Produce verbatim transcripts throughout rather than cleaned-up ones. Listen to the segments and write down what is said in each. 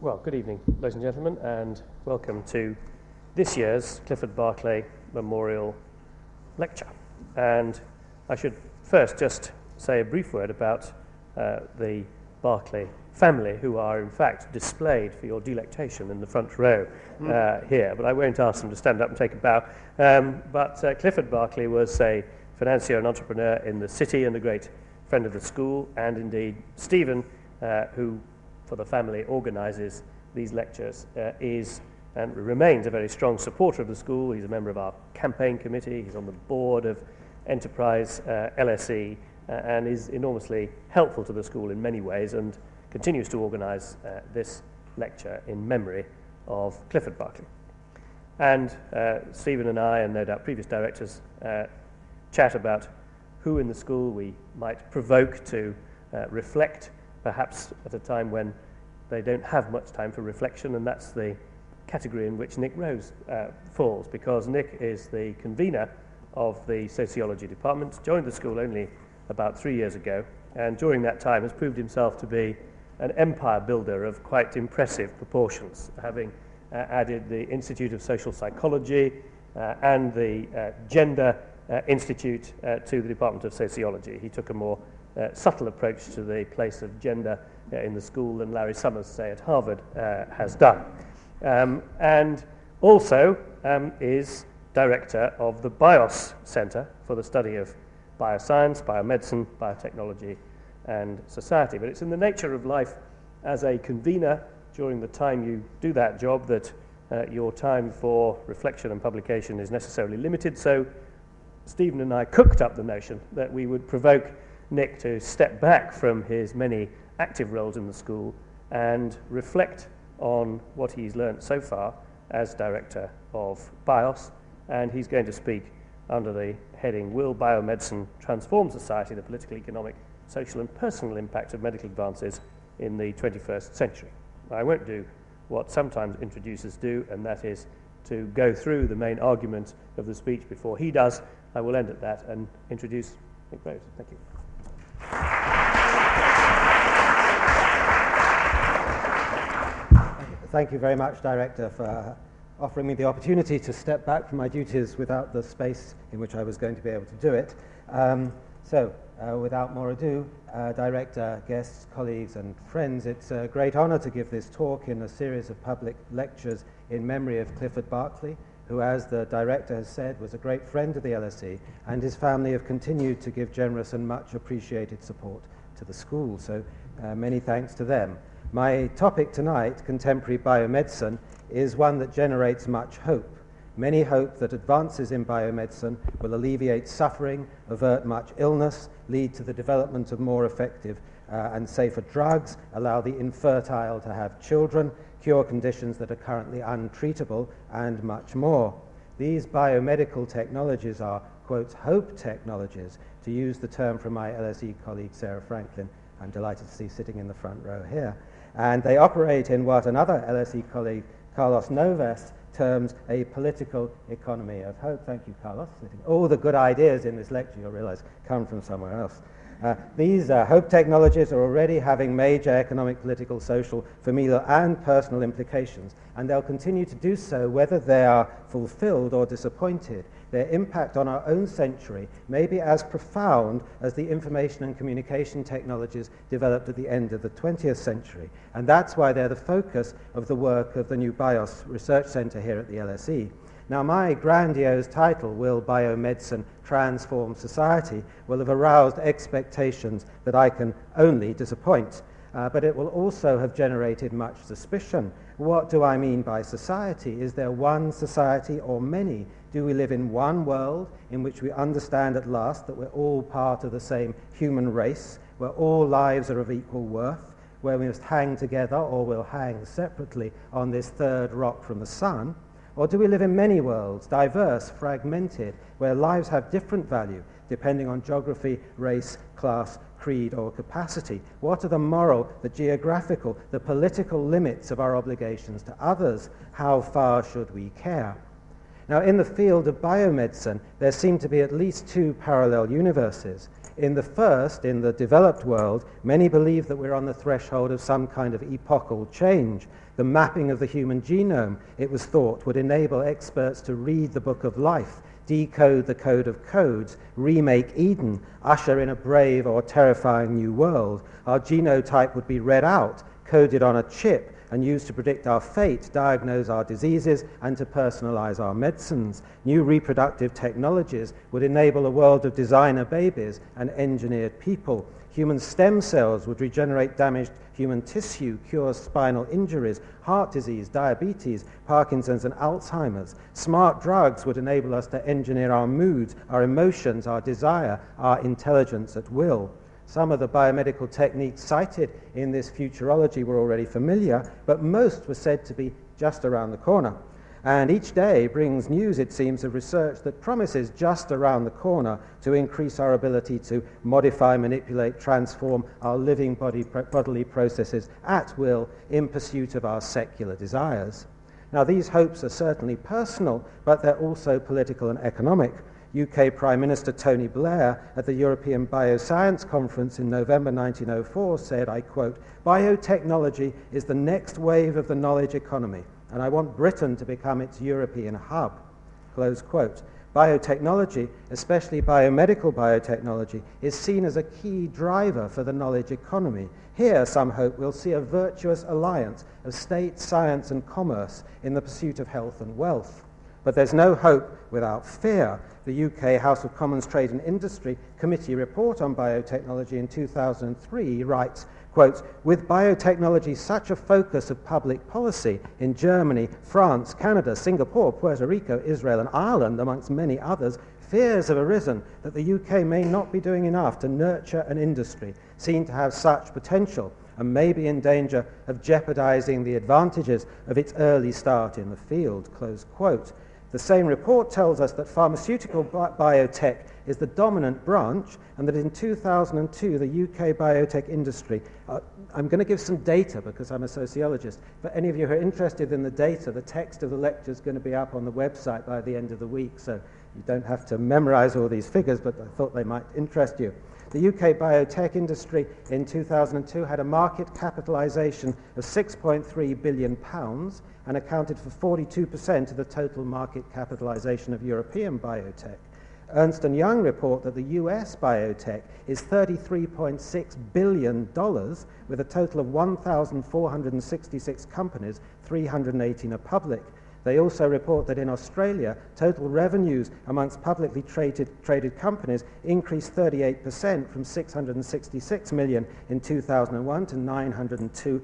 Well, good evening, ladies and gentlemen, and welcome to this year's Clifford Barclay Memorial Lecture. And I should first just say a brief word about uh, the Barclay family, who are in fact displayed for your delectation in the front row uh, mm. here, but I won't ask them to stand up and take a bow. Um, but uh, Clifford Barclay was a financier and entrepreneur in the city and a great friend of the school, and indeed Stephen, uh, who for the family organises these lectures, uh, is and remains a very strong supporter of the school. He's a member of our campaign committee, he's on the board of Enterprise uh, L S E, uh, and is enormously helpful to the school in many ways, and continues to organise uh, this lecture in memory of Clifford Barclay. And uh, Stephen and I, and no doubt previous directors, uh, chat about who in the school we might provoke to uh, reflect, perhaps at a time when they don't have much time for reflection, and that's the category in which Nick Rose uh, falls, because Nick is the convener of the sociology department, joined the school only about three years ago, and during that time has proved himself to be an empire builder of quite impressive proportions, having uh, added the Institute of Social Psychology uh, and the uh, Gender uh, Institute uh, to the Department of Sociology. He took a more uh, subtle approach to the place of gender uh, in the school than Larry Summers, say, at Harvard uh, has done. Um, and also um, is director of the BIOS Centre for the study of bioscience, biomedicine, biotechnology, and society. But it's in the nature of life as a convener during the time you do that job that uh, your time for reflection and publication is necessarily limited. So Stephen and I cooked up the notion that we would provoke Nick to step back from his many active roles in the school and reflect on what he's learnt so far as director of BIOS, and he's going to speak under the heading "Will Biomedicine Transform Society? The Political, Economic, Social and Personal Impact of Medical Advances in the twenty-first Century." I won't do what sometimes introducers do, and that is to go through the main argument of the speech before he does. I will end at that and introduce Nick Rose. Thank you. Thank you very much, Director, for offering me the opportunity to step back from my duties without the space in which I was going to be able to do it. Um, so, uh, without more ado, uh, Director, guests, colleagues and friends, it's a great honour to give this talk in a series of public lectures in memory of Clifford Barclay, who, as the Director has said, was a great friend of the L S E, and his family have continued to give generous and much appreciated support to the school. So uh, many thanks to them. My topic tonight, contemporary biomedicine, is one that generates much hope. Many hope that advances in biomedicine will alleviate suffering, avert much illness, lead to the development of more effective uh, and safer drugs, allow the infertile to have children, cure conditions that are currently untreatable, and much more. These biomedical technologies are, quote, hope technologies, to use the term from my L S E colleague Sarah Franklin, I'm delighted to see sitting in the front row here. And they operate in what another L S E colleague, Carlos Novas, terms a political economy of hope. Thank you, Carlos. All the good ideas in this lecture, you'll realize, come from somewhere else. Uh, these uh, hope technologies are already having major economic, political, social, familial and personal implications, and they'll continue to do so whether they are fulfilled or disappointed. Their impact on our own century may be as profound as the information and communication technologies developed at the end of the twentieth century, and that's why they're the focus of the work of the new BIOS Research Centre here at the L S E. Now, my grandiose title, "Will Biomedicine Transform Society?" will have aroused expectations that I can only disappoint, uh, but it will also have generated much suspicion. What do I mean by society? Is there one society or many? Do we live in one world in which we understand at last that we're all part of the same human race, where all lives are of equal worth, where we must hang together or we'll hang separately on this third rock from the sun? Or do we live in many worlds, diverse, fragmented, where lives have different value depending on geography, race, class, creed, or capacity? What are the moral, the geographical, the political limits of our obligations to others? How far should we care? Now, in the field of biomedicine, there seem to be at least two parallel universes. In the first, in the developed world, many believe that we're on the threshold of some kind of epochal change. The mapping of the human genome, it was thought, would enable experts to read the book of life, decode the code of codes, remake Eden, usher in a brave or terrifying new world. Our genotype would be read out, coded on a chip, and used to predict our fate, diagnose our diseases, and to personalize our medicines. New reproductive technologies would enable a world of designer babies and engineered people. Human stem cells would regenerate damaged human tissue, cure spinal injuries, heart disease, diabetes, Parkinson's, and Alzheimer's. Smart drugs would enable us to engineer our moods, our emotions, our desire, our intelligence at will. Some of the biomedical techniques cited in this futurology were already familiar, but most were said to be just around the corner. And each day brings news, it seems, of research that promises just around the corner to increase our ability to modify, manipulate, transform our living body, bodily processes at will in pursuit of our secular desires. Now, these hopes are certainly personal, but they're also political and economic. U K Prime Minister Tony Blair at the European Bioscience Conference in November nineteen oh four said, I quote, "Biotechnology is the next wave of the knowledge economy, and I want Britain to become its European hub," close quote. Biotechnology, especially biomedical biotechnology, is seen as a key driver for the knowledge economy. Here, some hope, we'll see a virtuous alliance of state, science, and commerce in the pursuit of health and wealth. But there's no hope without fear. The U K House of Commons Trade and Industry Committee report on biotechnology in two thousand three writes, quote, "With biotechnology such a focus of public policy in Germany, France, Canada, Singapore, Puerto Rico, Israel, and Ireland, amongst many others, fears have arisen that the U K may not be doing enough to nurture an industry seen to have such potential and may be in danger of jeopardizing the advantages of its early start in the field," close quote. The same report tells us that pharmaceutical bi- biotech is the dominant branch, and that in two thousand two, the U K biotech industry, uh, I'm going to give some data because I'm a sociologist. For any of you who are interested in the data, the text of the lecture is going to be up on the website by the end of the week, so you don't have to memorize all these figures, but I thought they might interest you. The U K biotech industry in two thousand two had a market capitalization of six point three billion pounds and accounted for forty-two percent of the total market capitalization of European biotech. Ernst and Young report that the U S biotech is thirty-three point six billion dollars with a total of one thousand four hundred sixty-six companies, three hundred eighteen are public. They also report that in Australia, total revenues amongst publicly traded, traded companies increased thirty-eight percent from six hundred sixty-six million in two thousand one to nine hundred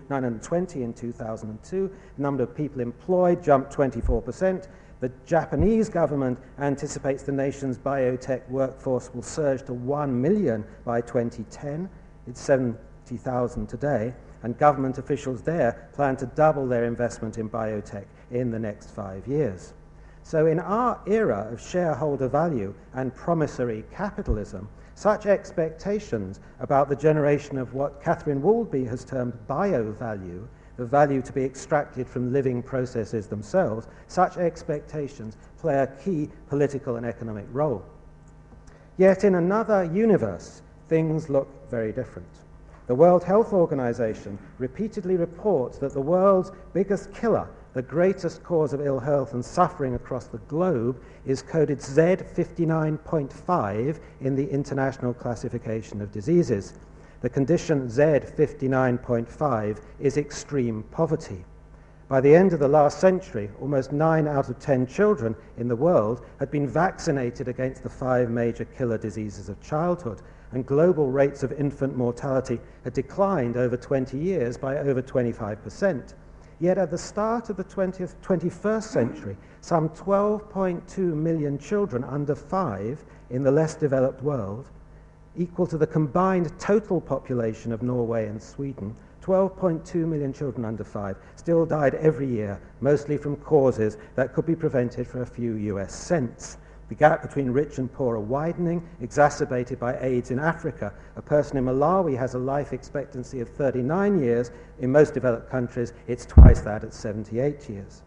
twenty in two thousand two. The number of people employed jumped twenty-four percent. The Japanese government anticipates the nation's biotech workforce will surge to one million by twenty ten. It's seventy thousand today. And government officials there plan to double their investment in biotech in the next five years. So in our era of shareholder value and promissory capitalism, such expectations about the generation of what Catherine Waldby has termed bio-value, the value to be extracted from living processes themselves, such expectations play a key political and economic role. Yet in another universe, things look very different. The World Health Organization repeatedly reports that the world's biggest killer, the greatest cause of ill health and suffering across the globe, is coded Z fifty-nine point five in the International Classification of Diseases. The condition Z fifty-nine point five is extreme poverty. By the end of the last century, almost nine out of ten children in the world had been vaccinated against the five major killer diseases of childhood, and global rates of infant mortality had declined over twenty years by over twenty-five percent. Yet at the start of the twentieth, twenty-first century, some twelve point two million children under five in the less developed world, equal to the combined total population of Norway and Sweden, twelve point two million children under five, still died every year, mostly from causes that could be prevented for a few U S cents. The gap between rich and poor are widening, exacerbated by AIDS in Africa. A person in Malawi has a life expectancy of thirty-nine years. In most developed countries, it's twice that at seventy-eight years.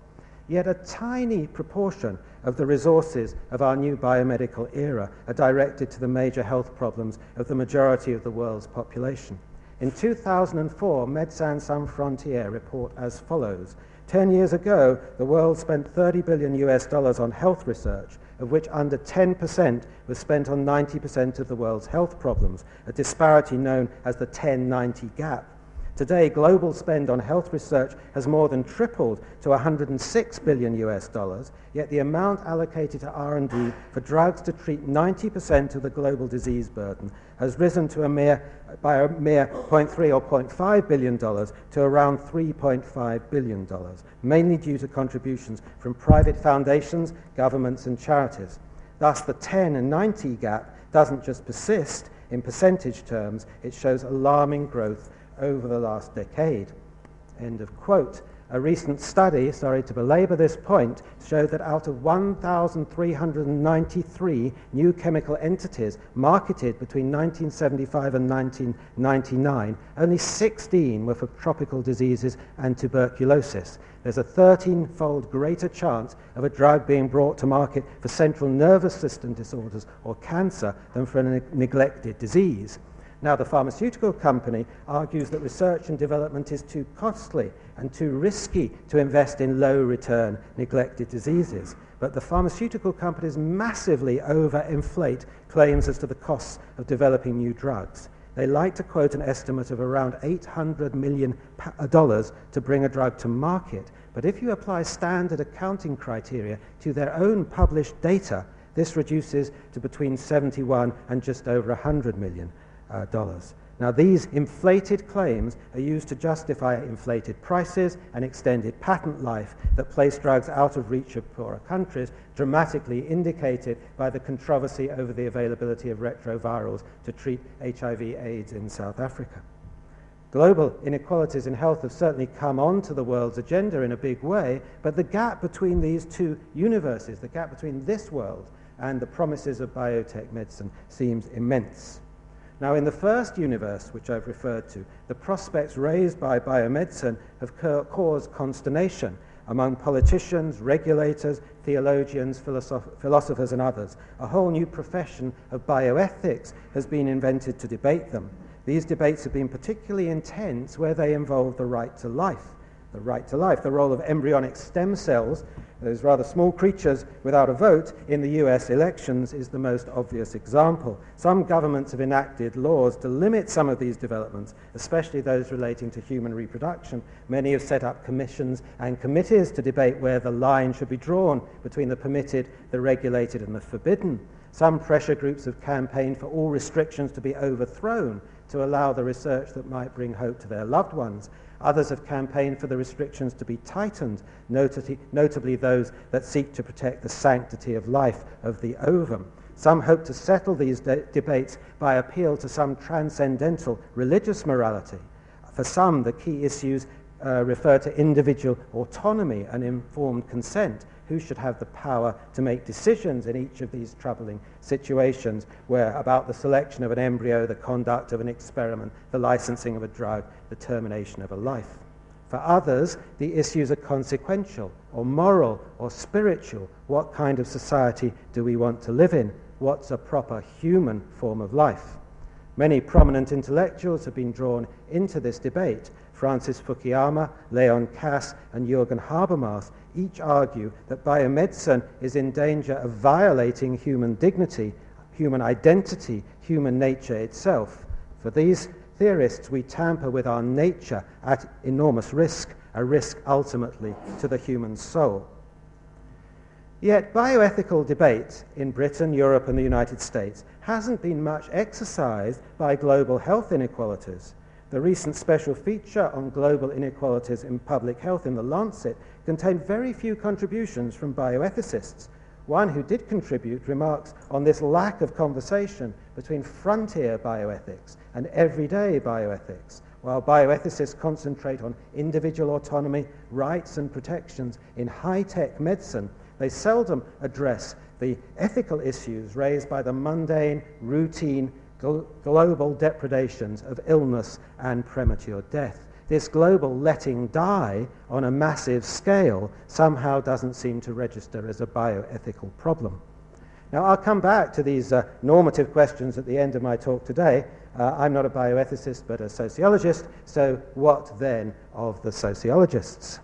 Yet a tiny proportion of the resources of our new biomedical era are directed to the major health problems of the majority of the world's population. In two thousand four, Médecins Sans Frontières report as follows. Ten years ago, the world spent thirty billion U S dollars on health research, of which under ten percent was spent on ninety percent of the world's health problems, a disparity known as the ten ninety gap. Today, global spend on health research has more than tripled to one hundred six billion U S dollars, yet the amount allocated to R and D for drugs to treat ninety percent of the global disease burden has risen to a mere, by a mere zero point three or zero point five billion dollars to around three point five billion dollars, mainly due to contributions from private foundations, governments, and charities. Thus, the ten and ninety gap doesn't just persist in percentage terms, it shows alarming growth over the last decade. End of quote. A recent study, sorry to belabor this point, showed that out of one thousand three hundred ninety-three new chemical entities marketed between nineteen seventy-five and nineteen ninety-nine, only sixteen were for tropical diseases and tuberculosis. There's a thirteen-fold greater chance of a drug being brought to market for central nervous system disorders or cancer than for a ne- neglected disease. Now, the pharmaceutical company argues that research and development is too costly and too risky to invest in low-return neglected diseases. But the pharmaceutical companies massively overinflate claims as to the costs of developing new drugs. They like to quote an estimate of around eight hundred million dollars to bring a drug to market. But if you apply standard accounting criteria to their own published data, this reduces to between seventy-one and just over one hundred million dollars. Uh, dollars. Now, these inflated claims are used to justify inflated prices and extended patent life that place drugs out of reach of poorer countries, dramatically indicated by the controversy over the availability of retrovirals to treat H I V AIDS in South Africa. Global inequalities in health have certainly come onto the world's agenda in a big way, but the gap between these two universes, the gap between this world and the promises of biotech medicine, seems immense. Now, in the first universe, which I've referred to, the prospects raised by biomedicine have ca- caused consternation among politicians, regulators, theologians, philosoph- philosophers, and others. A whole new profession of bioethics has been invented to debate them. These debates have been particularly intense where they involve the right to life. The right to life, the role of embryonic stem cells, those rather small creatures without a vote, in the U S elections is the most obvious example. Some governments have enacted laws to limit some of these developments, especially those relating to human reproduction. Many have set up commissions and committees to debate where the line should be drawn between the permitted, the regulated, and the forbidden. Some pressure groups have campaigned for all restrictions to be overthrown to allow the research that might bring hope to their loved ones. Others have campaigned for the restrictions to be tightened, notably, notably those that seek to protect the sanctity of life of the ovum. Some hope to settle these de- debates by appeal to some transcendental religious morality. For some, the key issues uh, refer to individual autonomy and informed consent. Who should have the power to make decisions in each of these troubling situations where about the selection of an embryo, the conduct of an experiment, the licensing of a drug, the termination of a life. For others, the issues are consequential or moral or spiritual. What kind of society do we want to live in? What's a proper human form of life? Many prominent intellectuals have been drawn into this debate. Francis Fukuyama, Leon Kass, and Jürgen Habermas each argue that biomedicine is in danger of violating human dignity, human identity, human nature itself. For these theorists, we tamper with our nature at enormous risk, a risk ultimately to the human soul. Yet bioethical debate in Britain, Europe, and the United States hasn't been much exercised by global health inequalities. The recent special feature on global inequalities in public health in The Lancet contained very few contributions from bioethicists. One who did contribute remarks on this lack of conversation between frontier bioethics and everyday bioethics. While bioethicists concentrate on individual autonomy, rights, and protections in high-tech medicine, they seldom address the ethical issues raised by the mundane, routine, global depredations of illness and premature death. this global letting die on a massive scale somehow doesn't seem to register as a bioethical problem. Now, I'll come back to these uh, normative questions at the end of my talk today. Uh, I'm not a bioethicist, but a sociologist, so what then of the sociologists?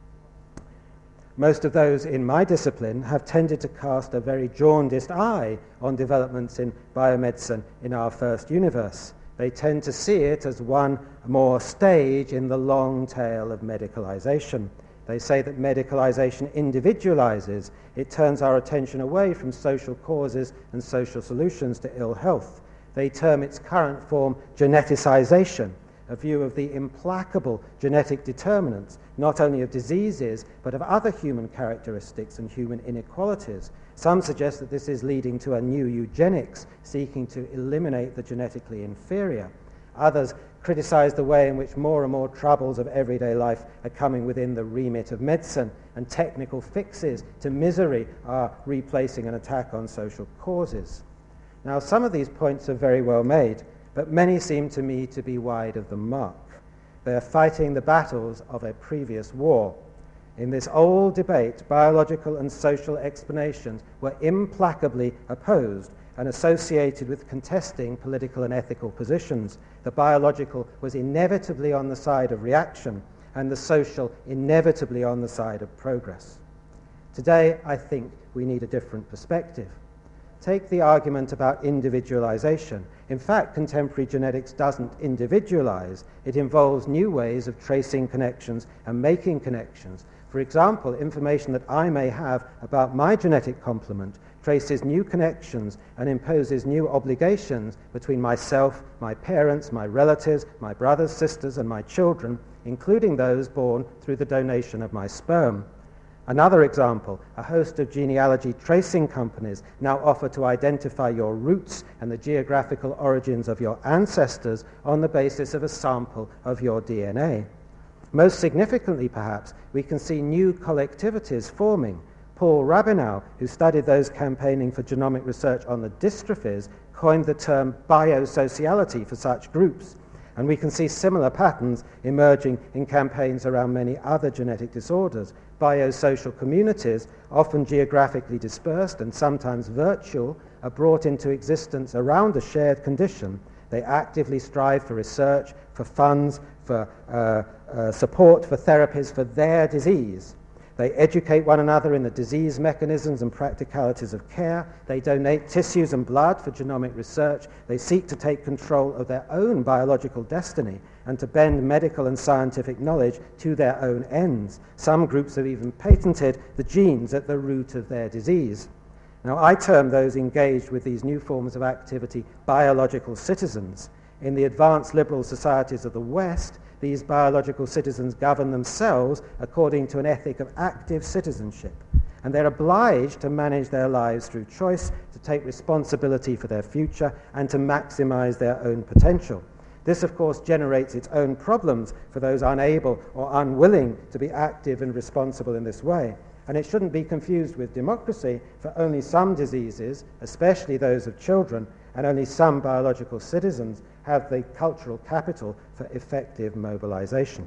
Most of those in my discipline have tended to cast a very jaundiced eye on developments in biomedicine in our first universe. They tend to see it as one more stage in the long tail of medicalization. They say that medicalization individualizes. It turns our attention away from social causes and social solutions to ill health. They term its current form geneticization, a view of the implacable genetic determinants, not only of diseases, but of other human characteristics and human inequalities. Some suggest that this is leading to a new eugenics, seeking to eliminate the genetically inferior. Others criticize the way in which more and more troubles of everyday life are coming within the remit of medicine, and technical fixes to misery are replacing an attack on social causes. Now, some of these points are very well made, but many seem to me to be wide of the mark. They are fighting the battles of a previous war. In this old debate, biological and social explanations were implacably opposed and associated with contesting political and ethical positions. The biological was inevitably on the side of reaction, and the social inevitably on the side of progress. Today, I think we need a different perspective. Take the argument about individualization. In fact, contemporary genetics doesn't individualize. It involves new ways of tracing connections and making connections. For example, information that I may have about my genetic complement traces new connections and imposes new obligations between myself, my parents, my relatives, my brothers, sisters, and my children, including those born through the donation of my sperm. Another example, a host of genealogy tracing companies now offer to identify your roots and the geographical origins of your ancestors on the basis of a sample of your D N A. Most significantly, perhaps, we can see new collectivities forming. Paul Rabinow, who studied those campaigning for genomic research on the dystrophies, coined the term biosociality for such groups. And we can see similar patterns emerging in campaigns around many other genetic disorders. Biosocial communities, often geographically dispersed and sometimes virtual, are brought into existence around a shared condition. They actively strive for research, for funds, for uh, uh, support, for therapies for their disease. They educate one another in the disease mechanisms and practicalities of care. They donate tissues and blood for genomic research. They seek to take control of their own biological destiny and to bend medical and scientific knowledge to their own ends. Some groups have even patented the genes at the root of their disease. Now, I term those engaged with these new forms of activity biological citizens. In the advanced liberal societies of the West, these biological citizens govern themselves according to an ethic of active citizenship, and they're obliged to manage their lives through choice, to take responsibility for their future, and to maximize their own potential. This, of course, generates its own problems for those unable or unwilling to be active and responsible in this way. And it shouldn't be confused with democracy, for only some diseases, especially those of children, and only some biological citizens have the cultural capital for effective mobilization.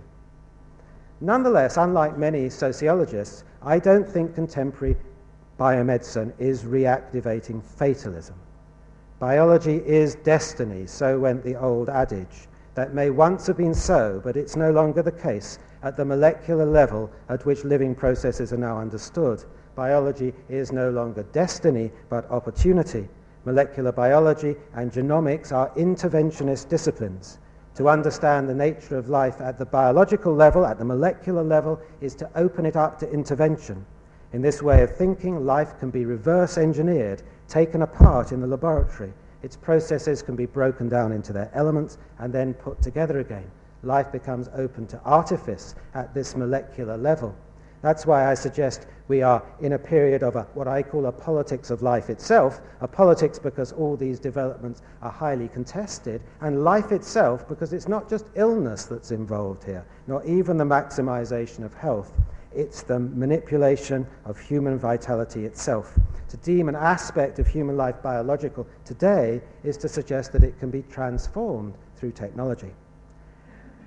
Nonetheless, unlike many sociologists, I don't think contemporary biomedicine is reactivating fatalism. Biology is destiny, so went the old adage. That may once have been so, but it's no longer the case at the molecular level at which living processes are now understood. Biology is no longer destiny, but opportunity. Molecular biology and genomics are interventionist disciplines. To understand the nature of life at the biological level, at the molecular level, is to open it up to intervention. In this way of thinking, life can be reverse engineered, taken apart in the laboratory. Its processes can be broken down into their elements and then put together again. Life becomes open to artifice at this molecular level. That's why I suggest we are in a period of a, what I call a politics of life itself, a politics because all these developments are highly contested, and life itself because it's not just illness that's involved here, nor even the maximization of health. It's the manipulation of human vitality itself. To deem an aspect of human life biological today is to suggest that it can be transformed through technology.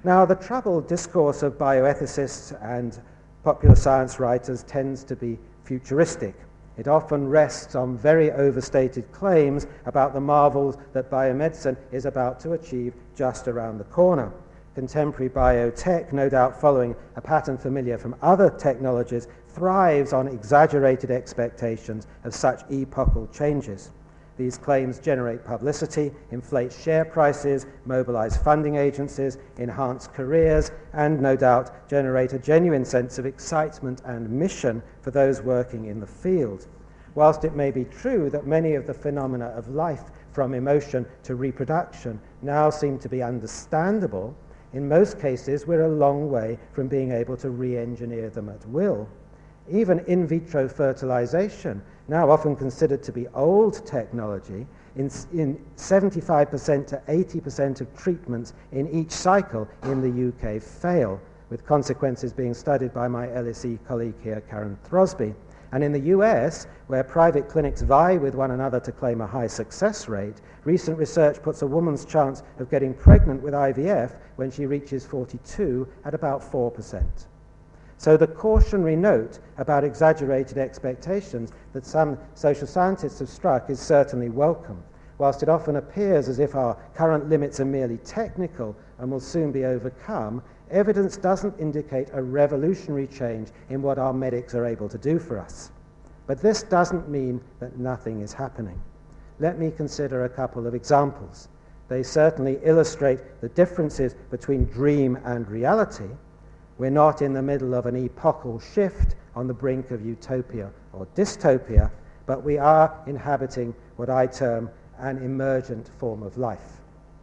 Now, the troubled discourse of bioethicists and popular science writers tends to be futuristic. It often rests on very overstated claims about the marvels that biomedicine is about to achieve just around the corner. Contemporary biotech, no doubt following a pattern familiar from other technologies, thrives on exaggerated expectations of such epochal changes. These claims generate publicity, inflate share prices, mobilize funding agencies, enhance careers, and no doubt generate a genuine sense of excitement and mission for those working in the field. Whilst it may be true that many of the phenomena of life, from emotion to reproduction, now seem to be understandable, in most cases we're a long way from being able to re-engineer them at will. Even in vitro fertilization, now often considered to be old technology, in, in seventy-five percent to eighty percent of treatments in each cycle in the U K fail, with consequences being studied by my L S E colleague here, Karen Throsby. And in the U S, where private clinics vie with one another to claim a high success rate, recent research puts a woman's chance of getting pregnant with I V F when she reaches forty-two at about four percent. So the cautionary note about exaggerated expectations that some social scientists have struck is certainly welcome. Whilst it often appears as if our current limits are merely technical and will soon be overcome, evidence doesn't indicate a revolutionary change in what our medics are able to do for us. But this doesn't mean that nothing is happening. Let me consider a couple of examples. They certainly illustrate the differences between dream and reality. We're not in the middle of an epochal shift on the brink of utopia or dystopia, but we are inhabiting what I term an emergent form of life.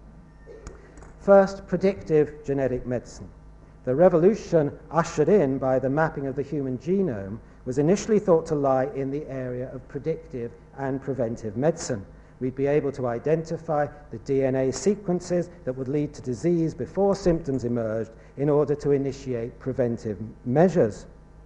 First, predictive genetic medicine. The revolution ushered in by the mapping of the human genome was initially thought to lie in the area of predictive and preventive medicine. We'd be able to identify the D N A sequences that would lead to disease before symptoms emerged in order to initiate preventive measures.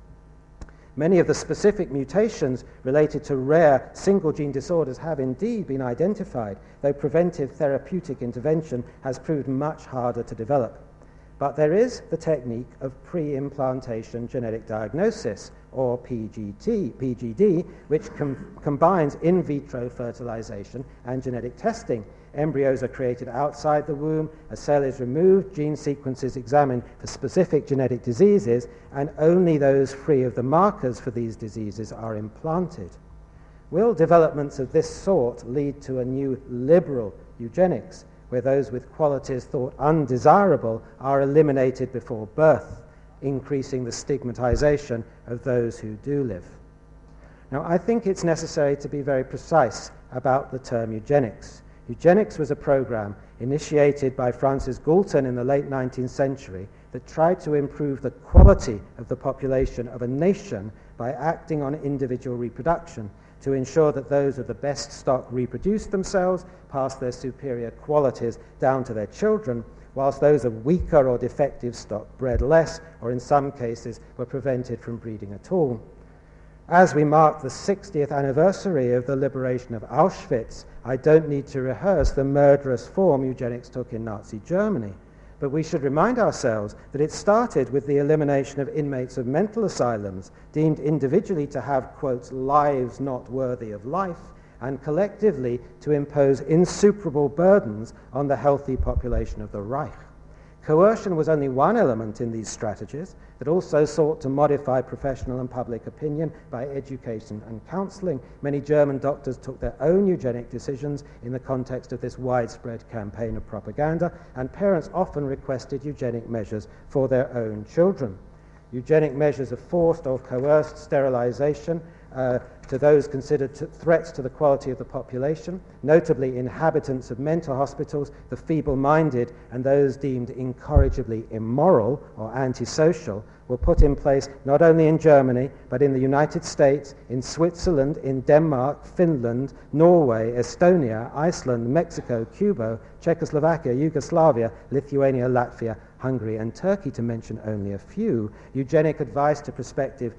Many of the specific mutations related to rare single-gene disorders have indeed been identified, though preventive therapeutic intervention has proved much harder to develop. But there is the technique of pre-implantation genetic diagnosis, or P G T, P G D, which com- combines in vitro fertilization and genetic testing. Embryos are created outside the womb, a cell is removed, gene sequences examined for specific genetic diseases, and only those free of the markers for these diseases are implanted. Will developments of this sort lead to a new liberal eugenics, where those with qualities thought undesirable are eliminated before birth, increasing the stigmatization of those who do live? Now, I think it's necessary to be very precise about the term eugenics. Eugenics was a program initiated by Francis Galton in the late nineteenth century that tried to improve the quality of the population of a nation by acting on individual reproduction to ensure that those of the best stock reproduced themselves, passed their superior qualities down to their children, whilst those of weaker or defective stock bred less, or in some cases were prevented from breeding at all. As we mark the sixtieth anniversary of the liberation of Auschwitz, I don't need to rehearse the murderous form eugenics took in Nazi Germany, but we should remind ourselves that it started with the elimination of inmates of mental asylums, deemed individually to have, quote, lives not worthy of life, and collectively to impose insuperable burdens on the healthy population of the Reich. Coercion was only one element in these strategies that also sought to modify professional and public opinion by education and counseling. Many German doctors took their own eugenic decisions in the context of this widespread campaign of propaganda, and parents often requested eugenic measures for their own children. Eugenic measures of forced or coerced sterilization uh, to those considered t- threats to the quality of the population, notably inhabitants of mental hospitals, the feeble-minded, and those deemed incorrigibly immoral or antisocial, were put in place not only in Germany, but in the United States, in Switzerland, in Denmark, Finland, Norway, Estonia, Iceland, Mexico, Cuba, Czechoslovakia, Yugoslavia, Lithuania, Latvia, Hungary, and Turkey, to mention only a few. Eugenic advice to prospective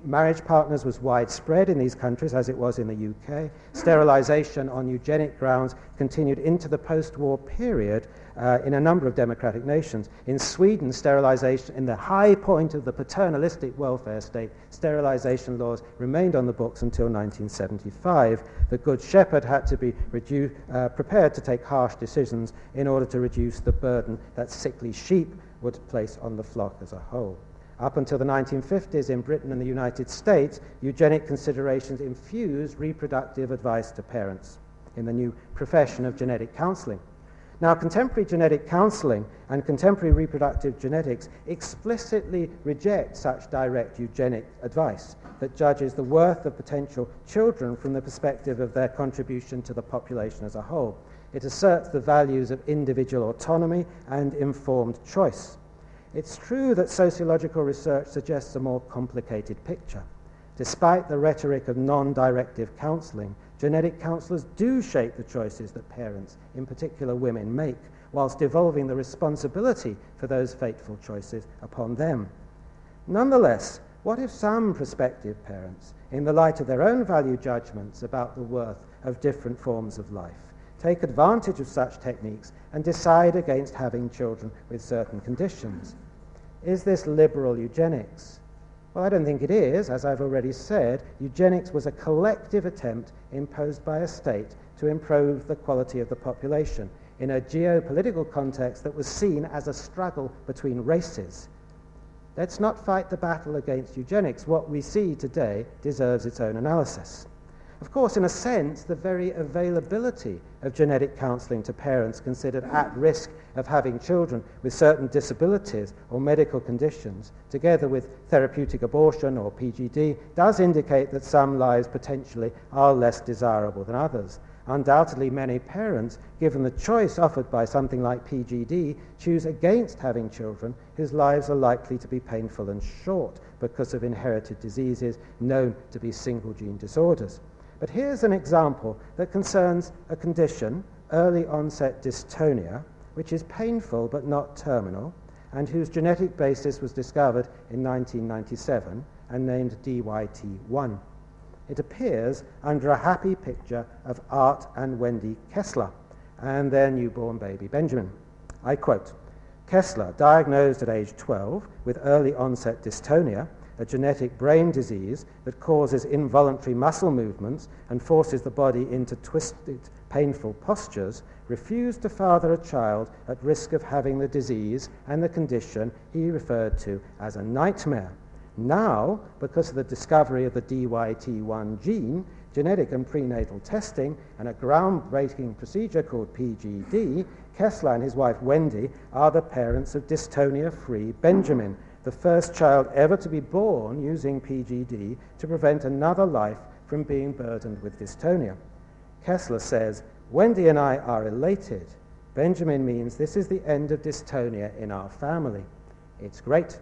marriage partners was widespread in these countries, as it was in the U K. Sterilization on eugenic grounds continued into the post-war period uh, in a number of democratic nations. In Sweden, sterilization, in the high point of the paternalistic welfare state, sterilization laws remained on the books until nineteen seventy-five. The Good Shepherd had to be redu- uh, prepared to take harsh decisions in order to reduce the burden that sickly sheep would place on the flock as a whole. Up until the nineteen fifties in Britain and the United States, eugenic considerations infused reproductive advice to parents in the new profession of genetic counseling. Now, contemporary genetic counseling and contemporary reproductive genetics explicitly reject such direct eugenic advice that judges the worth of potential children from the perspective of their contribution to the population as a whole. It asserts the values of individual autonomy and informed choice. It's true that sociological research suggests a more complicated picture. Despite the rhetoric of non-directive counseling, genetic counselors do shape the choices that parents, in particular women, make, whilst devolving the responsibility for those fateful choices upon them. Nonetheless, what if some prospective parents, in the light of their own value judgments about the worth of different forms of life, take advantage of such techniques and decide against having children with certain conditions? Is this liberal eugenics? Well, I don't think it is. As I've already said, eugenics was a collective attempt imposed by a state to improve the quality of the population in a geopolitical context that was seen as a struggle between races. Let's not fight the battle against eugenics. What we see today deserves its own analysis. Of course, in a sense, the very availability of genetic counseling to parents considered at risk of having children with certain disabilities or medical conditions, together with therapeutic abortion or P G D, does indicate that some lives potentially are less desirable than others. Undoubtedly, many parents, given the choice offered by something like P G D, choose against having children whose lives are likely to be painful and short because of inherited diseases known to be single-gene disorders. But here's an example that concerns a condition, early onset dystonia, which is painful but not terminal, and whose genetic basis was discovered in nineteen ninety-seven and named D Y T one. It appears under a happy picture of Art and Wendy Kessler and their newborn baby Benjamin. I quote, "Kessler, diagnosed at age twelve with early onset dystonia, a genetic brain disease that causes involuntary muscle movements and forces the body into twisted, painful postures, refused to father a child at risk of having the disease and the condition he referred to as a nightmare. Now, because of the discovery of the D Y T one gene, genetic and prenatal testing, and a groundbreaking procedure called P G D, Kessler and his wife Wendy are the parents of dystonia-free Benjamin, the first child ever to be born using P G D to prevent another life from being burdened with dystonia." Kessler says, "Wendy and I are elated. Benjamin means this is the end of dystonia in our family. It's great."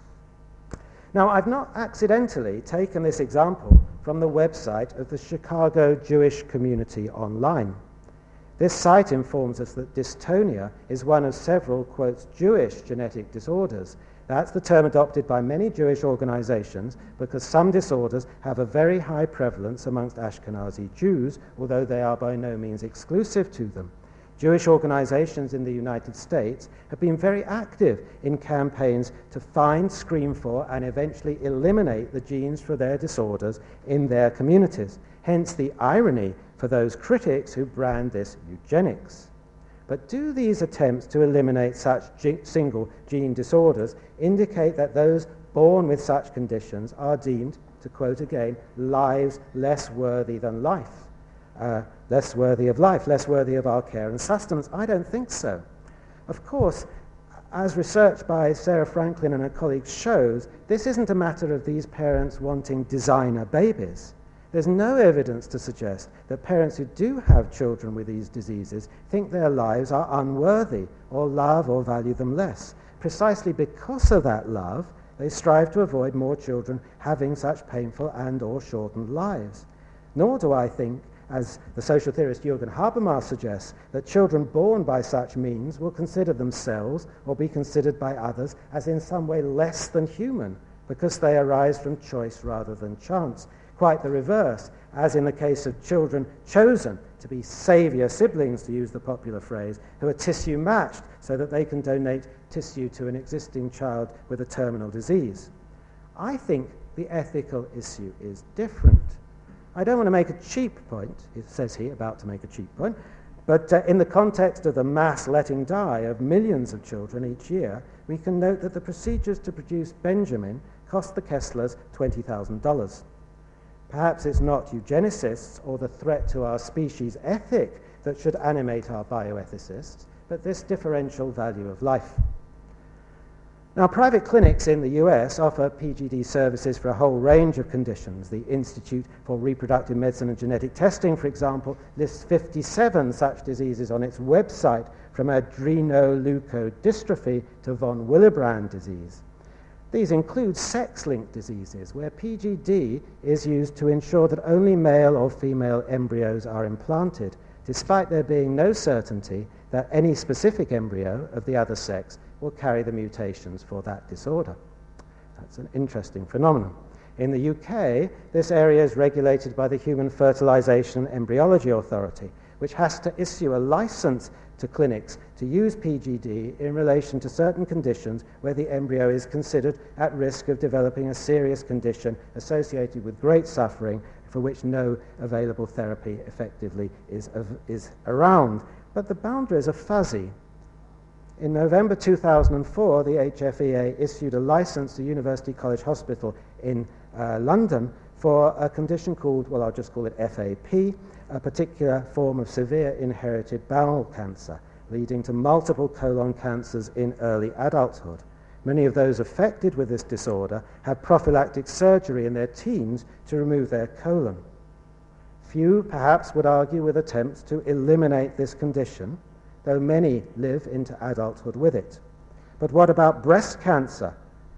Now, I've not accidentally taken this example from the website of the Chicago Jewish Community Online. This site informs us that dystonia is one of several, quote, Jewish genetic disorders. That's the term adopted by many Jewish organizations because some disorders have a very high prevalence amongst Ashkenazi Jews, although they are by no means exclusive to them. Jewish organizations in the United States have been very active in campaigns to find, screen for, and eventually eliminate the genes for their disorders in their communities. Hence the irony for those critics who brand this eugenics. But do these attempts to eliminate such ge- single gene disorders indicate that those born with such conditions are deemed, to quote again, lives less worthy than life, uh, less worthy of life, less worthy of our care and sustenance? I don't think so. Of course, as research by Sarah Franklin and her colleagues shows, this isn't a matter of these parents wanting designer babies. There's no evidence to suggest that parents who do have children with these diseases think their lives are unworthy or love or value them less. Precisely because of that love, they strive to avoid more children having such painful and or shortened lives. Nor do I think, as the social theorist Jürgen Habermas suggests, that children born by such means will consider themselves or be considered by others as in some way less than human because they arise from choice rather than chance. Quite the reverse, as in the case of children chosen to be saviour siblings, to use the popular phrase, who are tissue matched so that they can donate tissue to an existing child with a terminal disease. I think the ethical issue is different. I don't want to make a cheap point, it says here, about to make a cheap point, but uh, in the context of the mass letting die of millions of children each year, we can note that the procedures to produce Benjamin cost the Kesslers twenty thousand dollars. Perhaps it's not eugenicists or the threat to our species ethic that should animate our bioethicists, but this differential value of life. Now, private clinics in the U S offer P G D services for a whole range of conditions. The Institute for Reproductive Medicine and Genetic Testing, for example, lists fifty-seven such diseases on its website, from adrenoleukodystrophy to von Willebrand disease. These include sex-linked diseases, where P G D is used to ensure that only male or female embryos are implanted, despite there being no certainty that any specific embryo of the other sex will carry the mutations for that disorder. That's an interesting phenomenon. In the U K, this area is regulated by the Human Fertilisation and Embryology Authority, which has to issue a license to clinics to use P G D in relation to certain conditions where the embryo is considered at risk of developing a serious condition associated with great suffering for which no available therapy effectively is, is around. But the boundaries are fuzzy. In November two thousand four, the H F E A issued a license to University College Hospital in uh, London for a condition called, well, I'll just call it F A P, a particular form of severe inherited bowel cancer, leading to multiple colon cancers in early adulthood. Many of those affected with this disorder have prophylactic surgery in their teens to remove their colon. Few, perhaps, would argue with attempts to eliminate this condition, though many live into adulthood with it. But what about breast cancer,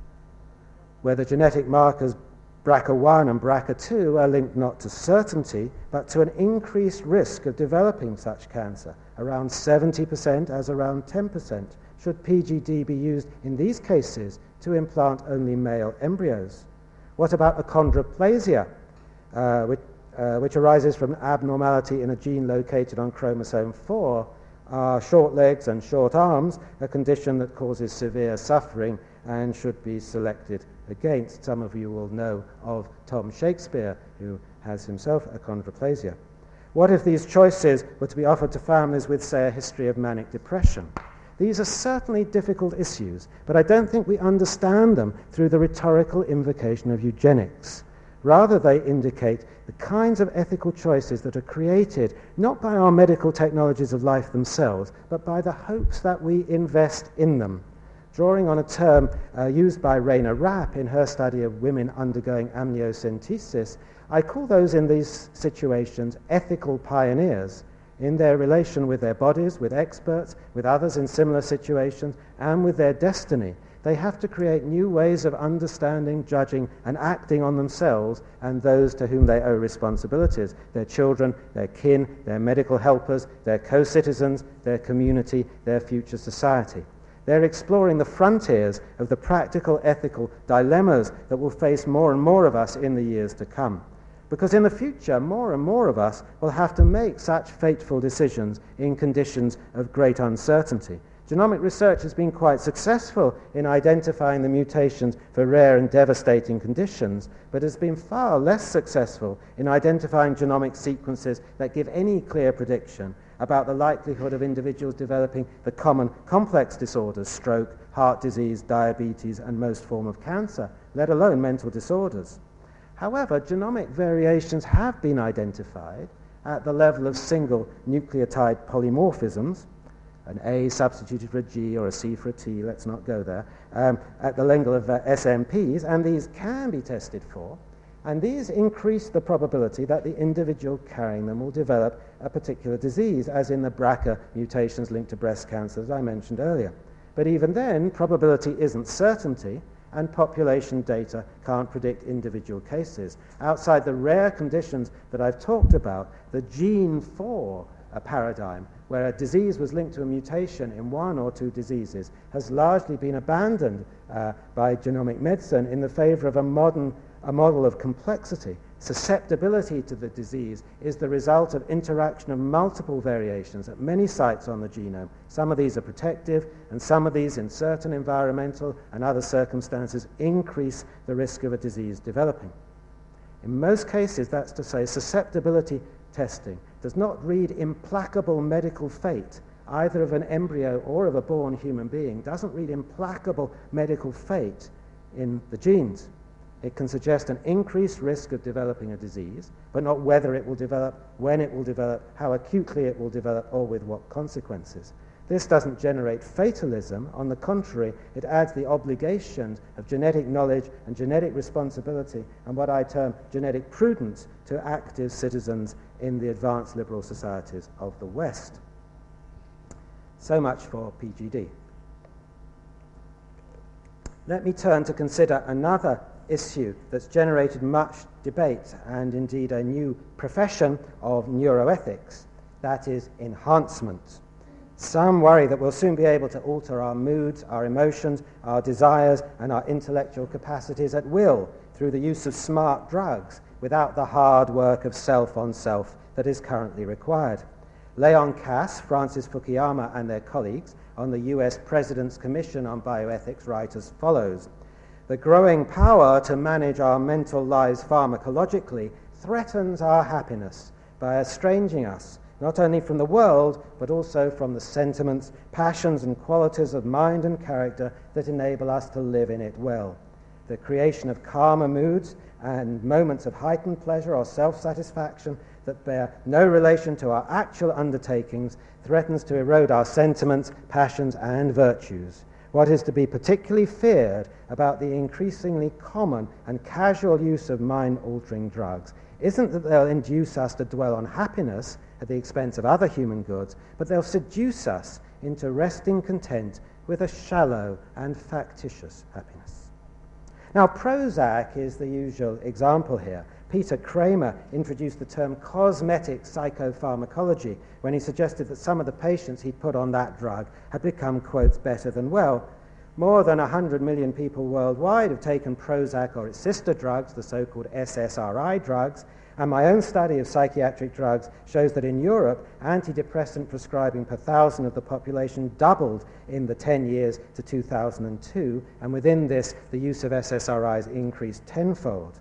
where the genetic markers B R C A one and B R C A two are linked not to certainty, but to an increased risk of developing such cancer, around seventy percent as around ten percent? Should P G D be used in these cases to implant only male embryos? What about achondroplasia, uh, which, uh, which arises from an abnormality in a gene located on chromosome four? Are short legs and short arms a condition that causes severe suffering and should be selected against? Some of you will know of Tom Shakespeare, who has himself achondroplasia. What if these choices were to be offered to families with, say, a history of manic depression? These are certainly difficult issues, but I don't think we understand them through the rhetorical invocation of eugenics. Rather, they indicate the kinds of ethical choices that are created not by our medical technologies of life themselves, but by the hopes that we invest in them. Drawing on a term uh, used by Raina Rapp in her study of women undergoing amniocentesis, I call those in these situations ethical pioneers in their relation with their bodies, with experts, with others in similar situations, and with their destiny. They have to create new ways of understanding, judging, and acting on themselves and those to whom they owe responsibilities, their children, their kin, their medical helpers, their co-citizens, their community, their future society. They're exploring the frontiers of the practical ethical dilemmas that will face more and more of us in the years to come. Because in the future, more and more of us will have to make such fateful decisions in conditions of great uncertainty. Genomic research has been quite successful in identifying the mutations for rare and devastating conditions, but has been far less successful in identifying genomic sequences that give any clear prediction about the likelihood of individuals developing the common complex disorders, stroke, heart disease, diabetes, and most forms of cancer, let alone mental disorders. However, genomic variations have been identified at the level of single nucleotide polymorphisms, an A substituted for a G or a C for a T, let's not go there, um, at the level of uh, S M Ps, and these can be tested for, and these increase the probability that the individual carrying them will develop a particular disease, as in the B R C A mutations linked to breast cancer, as I mentioned earlier. But even then, probability isn't certainty, and population data can't predict individual cases. Outside the rare conditions that I've talked about, the gene for a paradigm where a disease was linked to a mutation in one or two diseases has largely been abandoned uh, by genomic medicine in the favor of a modern a model of complexity. Susceptibility to the disease is the result of interaction of multiple variations at many sites on the genome. Some of these are protective, and some of these, in certain environmental and other circumstances, increase the risk of a disease developing. In most cases, that's to say, susceptibility testing does not read implacable medical fate, either of an embryo or of a born human being, doesn't read implacable medical fate in the genes. It can suggest an increased risk of developing a disease, but not whether it will develop, when it will develop, how acutely it will develop, or with what consequences. This doesn't generate fatalism. On the contrary, it adds the obligations of genetic knowledge and genetic responsibility and what I term genetic prudence to active citizens in the advanced liberal societies of the West. So much for P G D. Let me turn to consider another issue that's generated much debate and indeed a new profession of neuroethics, that is enhancement. Some worry that we'll soon be able to alter our moods, our emotions, our desires, and our intellectual capacities at will through the use of smart drugs without the hard work of self on self that is currently required. Leon Kass, Francis Fukuyama, and their colleagues on the U S President's Commission on Bioethics write as follows: "The growing power to manage our mental lives pharmacologically threatens our happiness by estranging us not only from the world, but also from the sentiments, passions, and qualities of mind and character that enable us to live in it well. The creation of calmer moods and moments of heightened pleasure or self-satisfaction that bear no relation to our actual undertakings threatens to erode our sentiments, passions, and virtues. What is to be particularly feared about the increasingly common and casual use of mind-altering drugs isn't that they'll induce us to dwell on happiness at the expense of other human goods, but they'll seduce us into resting content with a shallow and factitious happiness." Now, Prozac is the usual example here. Peter Kramer introduced the term cosmetic psychopharmacology when he suggested that some of the patients he'd put on that drug had become, quotes, better than well. More than one hundred million people worldwide have taken Prozac or its sister drugs, the so-called S S R I drugs, and my own study of psychiatric drugs shows that in Europe, antidepressant prescribing per thousand of the population doubled in the ten years to two thousand two, and within this, the use of S S R Is increased tenfold.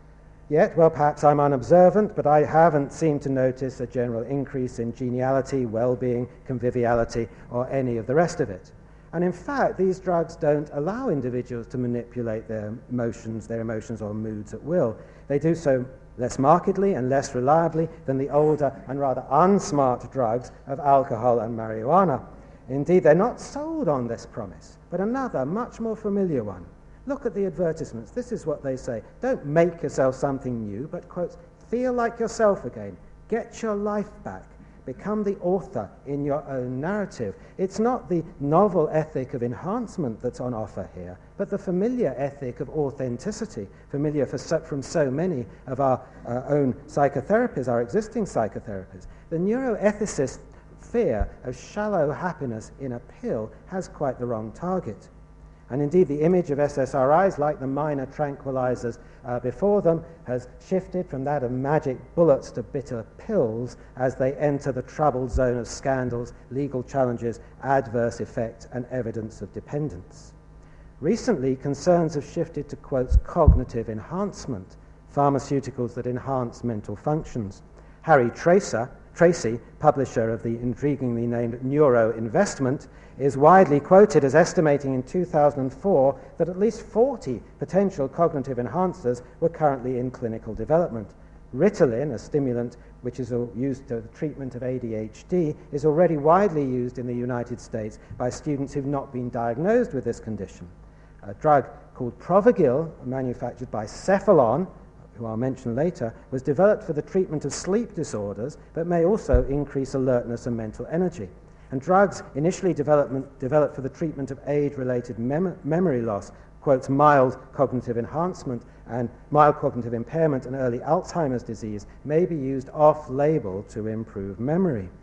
Yet, well, perhaps I'm unobservant, but I haven't seemed to notice a general increase in geniality, well-being, conviviality, or any of the rest of it. And in fact, these drugs don't allow individuals to manipulate their emotions, their emotions or moods at will. They do so less markedly and less reliably than the older and rather unsmart drugs of alcohol and marijuana. Indeed, they're not sold on this promise, but another, much more familiar one. Look at the advertisements. This is what they say. Don't make yourself something new, but, quote, feel like yourself again. Get your life back. Become the author in your own narrative. It's not the novel ethic of enhancement that's on offer here, but the familiar ethic of authenticity, familiar for so, from so many of our uh, own psychotherapies, our existing psychotherapies. The neuroethicist fear of shallow happiness in a pill has quite the wrong target. And indeed, the image of S S R Is, like the minor tranquilizers uh, before them, has shifted from that of magic bullets to bitter pills as they enter the troubled zone of scandals, legal challenges, adverse effects, and evidence of dependence. Recently, concerns have shifted to, quotes, cognitive enhancement, pharmaceuticals that enhance mental functions. Harry Tracer, Tracy, publisher of the intriguingly named Neuroinvestment, is widely quoted as estimating in two thousand four that at least forty potential cognitive enhancers were currently in clinical development. Ritalin, a stimulant which is used to the treatment of A D H D, is already widely used in the United States by students who've not been diagnosed with this condition. A drug called Provigil, manufactured by Cephalon, who I'll mention later, was developed for the treatment of sleep disorders, but may also increase alertness and mental energy. And drugs initially development, developed for the treatment of age-related mem- memory loss, quotes, mild cognitive enhancement and mild cognitive impairment and early Alzheimer's disease, may be used off-label to improve memory.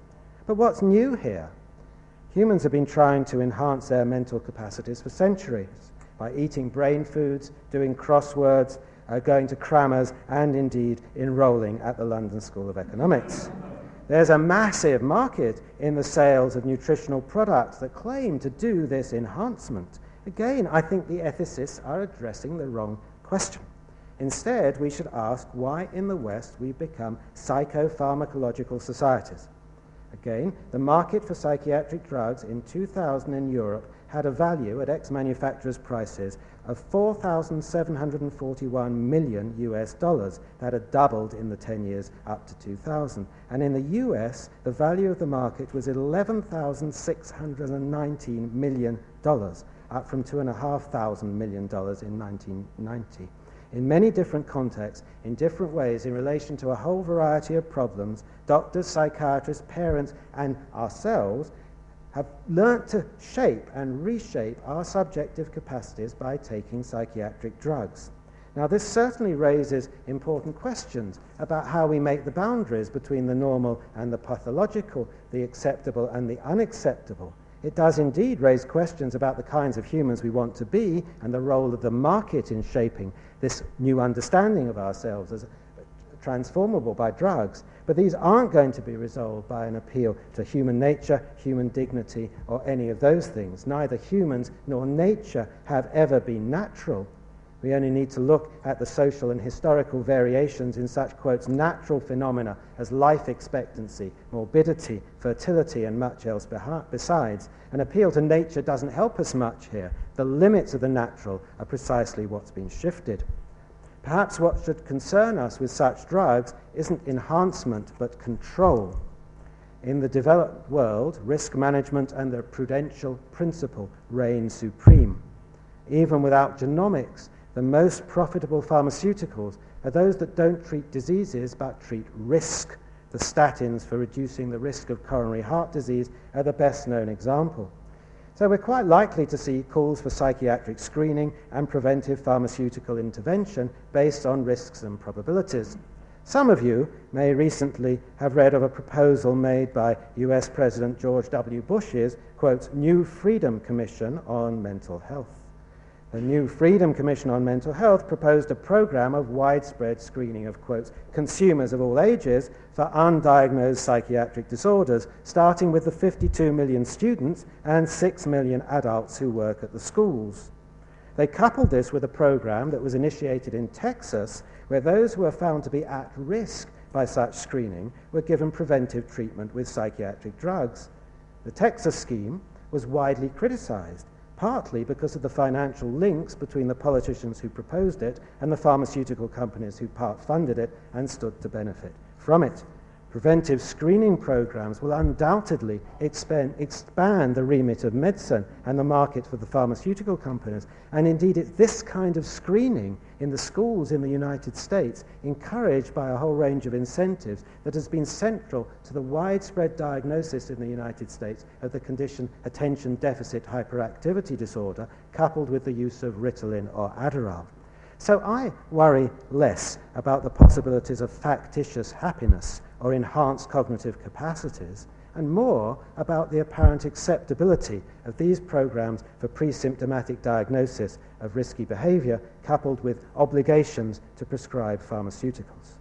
But what's new here? Humans have been trying to enhance their mental capacities for centuries by eating brain foods, doing crosswords, uh, going to crammers, and indeed enrolling at the London School of Economics. There's a massive market in the sales of nutritional products that claim to do this enhancement. Again, I think the ethicists are addressing the wrong question. Instead, we should ask why in the West we've become psychopharmacological societies. Again, the market for psychiatric drugs in two thousand in Europe had a value at ex-manufacturers' prices of four thousand seven hundred forty-one million U S dollars. That had doubled in the ten years up to two thousand. And in the U S, the value of the market was eleven thousand six hundred nineteen million dollars, up from two thousand five hundred million dollars in nineteen ninety. In many different contexts, in different ways, in relation to a whole variety of problems, doctors, psychiatrists, parents, and ourselves have learnt to shape and reshape our subjective capacities by taking psychiatric drugs. Now, this certainly raises important questions about how we make the boundaries between the normal and the pathological, the acceptable and the unacceptable. It does indeed raise questions about the kinds of humans we want to be and the role of the market in shaping this new understanding of ourselves as transformable by drugs. But these aren't going to be resolved by an appeal to human nature, human dignity, or any of those things. Neither humans nor nature have ever been natural. We only need to look at the social and historical variations in such, quotes, natural phenomena as life expectancy, morbidity, fertility, and much else besides. An appeal to nature doesn't help us much here. The limits of the natural are precisely what's been shifted. Perhaps what should concern us with such drugs isn't enhancement, but control. In the developed world, risk management and the prudential principle reign supreme. Even without genomics, the most profitable pharmaceuticals are those that don't treat diseases but treat risk. The statins for reducing the risk of coronary heart disease are the best known example. So we're quite likely to see calls for psychiatric screening and preventive pharmaceutical intervention based on risks and probabilities. Some of you may recently have read of a proposal made by U S President George W. Bush's, quote, New Freedom Commission on Mental Health. The New Freedom Commission on Mental Health proposed a program of widespread screening of, quote, consumers of all ages for undiagnosed psychiatric disorders, starting with the fifty-two million students and six million adults who work at the schools. They coupled this with a program that was initiated in Texas, where those who were found to be at risk by such screening were given preventive treatment with psychiatric drugs. The Texas scheme was widely criticized, partly because of the financial links between the politicians who proposed it and the pharmaceutical companies who part-funded it and stood to benefit from it. Preventive screening programs will undoubtedly expand, expand the remit of medicine and the market for the pharmaceutical companies. And indeed, it's this kind of screening in the schools in the United States, encouraged by a whole range of incentives, that has been central to the widespread diagnosis in the United States of the condition attention deficit hyperactivity disorder, coupled with the use of Ritalin or Adderall. So I worry less about the possibilities of factitious happiness or enhanced cognitive capacities, and more about the apparent acceptability of these programs for pre-symptomatic diagnosis of risky behavior, coupled with obligations to prescribe pharmaceuticals.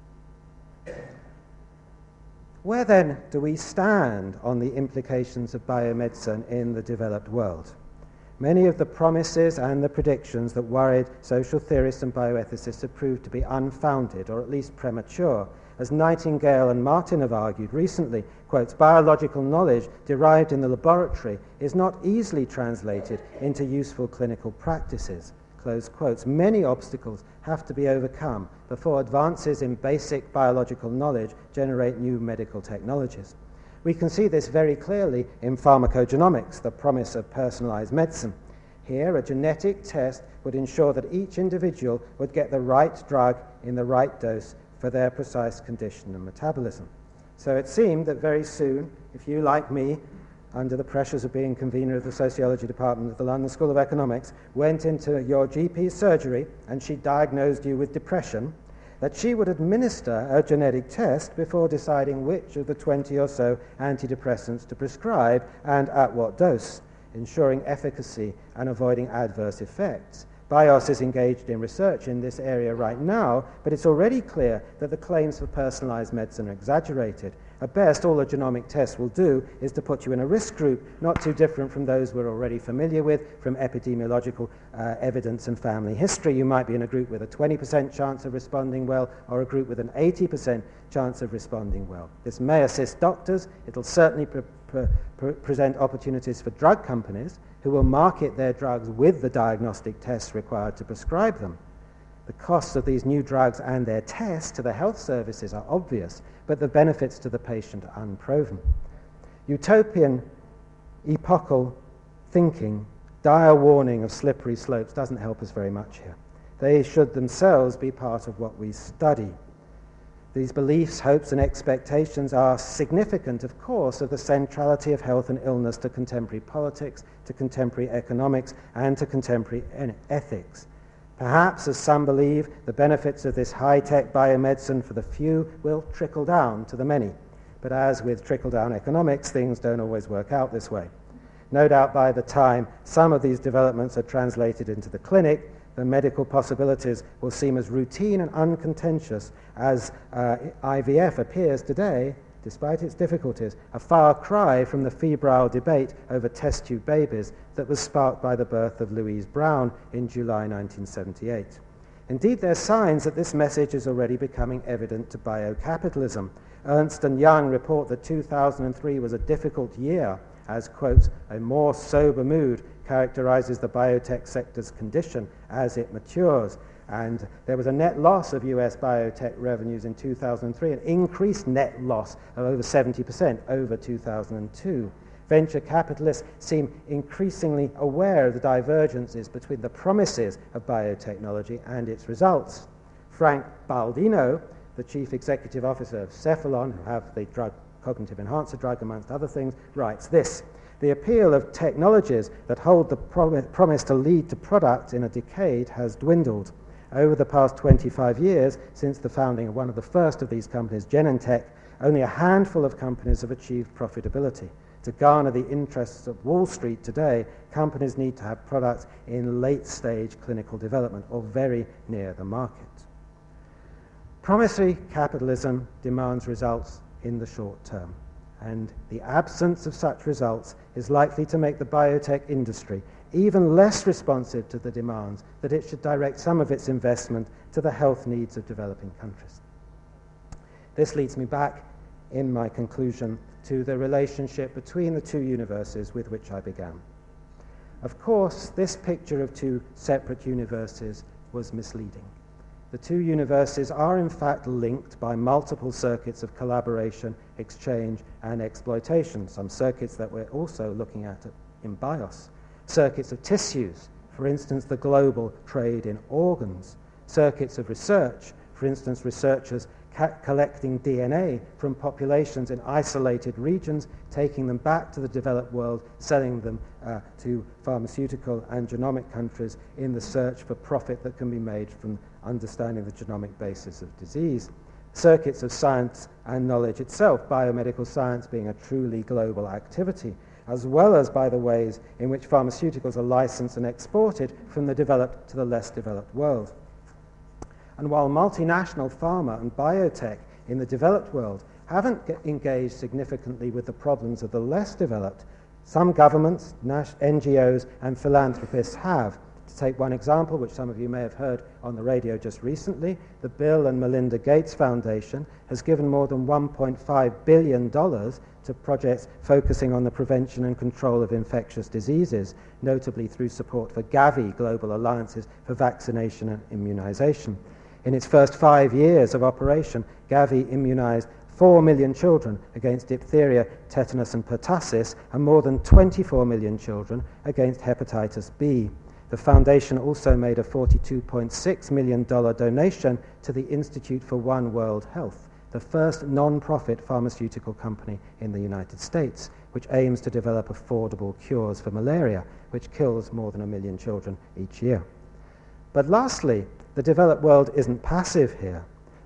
Where then do we stand on the implications of biomedicine in the developed world? Many of the promises and the predictions that worried social theorists and bioethicists have proved to be unfounded, or at least premature. As Nightingale and Martin have argued recently, quotes, biological knowledge derived in the laboratory is not easily translated into useful clinical practices, close quotes. Many obstacles have to be overcome before advances in basic biological knowledge generate new medical technologies. We can see this very clearly in pharmacogenomics, the promise of personalized medicine. Here, a genetic test would ensure that each individual would get the right drug in the right dose for their precise condition and metabolism. So it seemed that very soon, if you, like me, under the pressures of being convener of the sociology department of the London School of Economics, went into your G P's surgery and she diagnosed you with depression, that she would administer a genetic test before deciding which of the twenty or so antidepressants to prescribe and at what dose, ensuring efficacy and avoiding adverse effects. BIOS is engaged in research in this area right now, but it's already clear that the claims for personalized medicine are exaggerated. At best, all a genomic test will do is to put you in a risk group, not too different from those we're already familiar with from epidemiological uh, evidence and family history. You might be in a group with a twenty percent chance of responding well, or a group with an eighty percent chance of responding well. This may assist doctors. It'll certainly pre pre pre present opportunities for drug companies who will market their drugs with the diagnostic tests required to prescribe them. The costs of these new drugs and their tests to the health services are obvious, but the benefits to the patient are unproven. Utopian, epochal thinking, dire warning of slippery slopes doesn't help us very much here. They should themselves be part of what we study. These beliefs, hopes, and expectations are significant, of course, of the centrality of health and illness to contemporary politics, to contemporary economics, and to contemporary ethics. Perhaps, as some believe, the benefits of this high-tech biomedicine for the few will trickle down to the many. But as with trickle-down economics, things don't always work out this way. No doubt by the time some of these developments are translated into the clinic, the medical possibilities will seem as routine and uncontentious as uh, I V F appears today, despite its difficulties, a far cry from the febrile debate over test tube babies that was sparked by the birth of Louise Brown in July nineteen seventy-eight. Indeed, there are signs that this message is already becoming evident to biocapitalism. Ernst and Young report that two thousand three was a difficult year as, quote, a more sober mood characterizes the biotech sector's condition as it matures. And there was a net loss of U S biotech revenues in two thousand three, an increased net loss of over seventy percent over two thousand two. Venture capitalists seem increasingly aware of the divergences between the promises of biotechnology and its results. Frank Baldino, the chief executive officer of Cephalon, who have the drug, cognitive enhancer drug, amongst other things, writes this: the appeal of technologies that hold the prom promise to lead to products in a decade has dwindled. Over the past twenty-five years, since the founding of one of the first of these companies, Genentech, only a handful of companies have achieved profitability. To garner the interests of Wall Street today, companies need to have products in late-stage clinical development or very near the market. Promissory capitalism demands results in the short term, and the absence of such results is likely to make the biotech industry even less responsive to the demands that it should direct some of its investment to the health needs of developing countries. This leads me back, in my conclusion, to the relationship between the two universes with which I began. Of course, this picture of two separate universes was misleading. The two universes are in fact linked by multiple circuits of collaboration, exchange, and exploitation, some circuits that we're also looking at in BIOS. Circuits of tissues, for instance, the global trade in organs. Circuits of research, for instance, researchers collecting D N A from populations in isolated regions, taking them back to the developed world, selling them uh, to pharmaceutical and genomic countries in the search for profit that can be made from understanding the genomic basis of disease. Circuits of science and knowledge itself, biomedical science being a truly global activity, as well as by the ways in which pharmaceuticals are licensed and exported from the developed to the less developed world. And while multinational pharma and biotech in the developed world haven't engaged significantly with the problems of the less developed, some governments, N G Os, and philanthropists have. To take one example, which some of you may have heard on the radio just recently, the Bill and Melinda Gates Foundation has given more than one point five billion dollars to projects focusing on the prevention and control of infectious diseases, notably through support for Gavi, Global Alliances for Vaccination and Immunization. In its first five years of operation, Gavi immunized four million children against diphtheria, tetanus, and pertussis, and more than twenty-four million children against hepatitis B. The foundation also made a forty-two point six million dollars donation to the Institute for One World Health, the first non-profit pharmaceutical company in the United States, which aims to develop affordable cures for malaria, which kills more than a million children each year. But lastly, the developed world isn't passive here.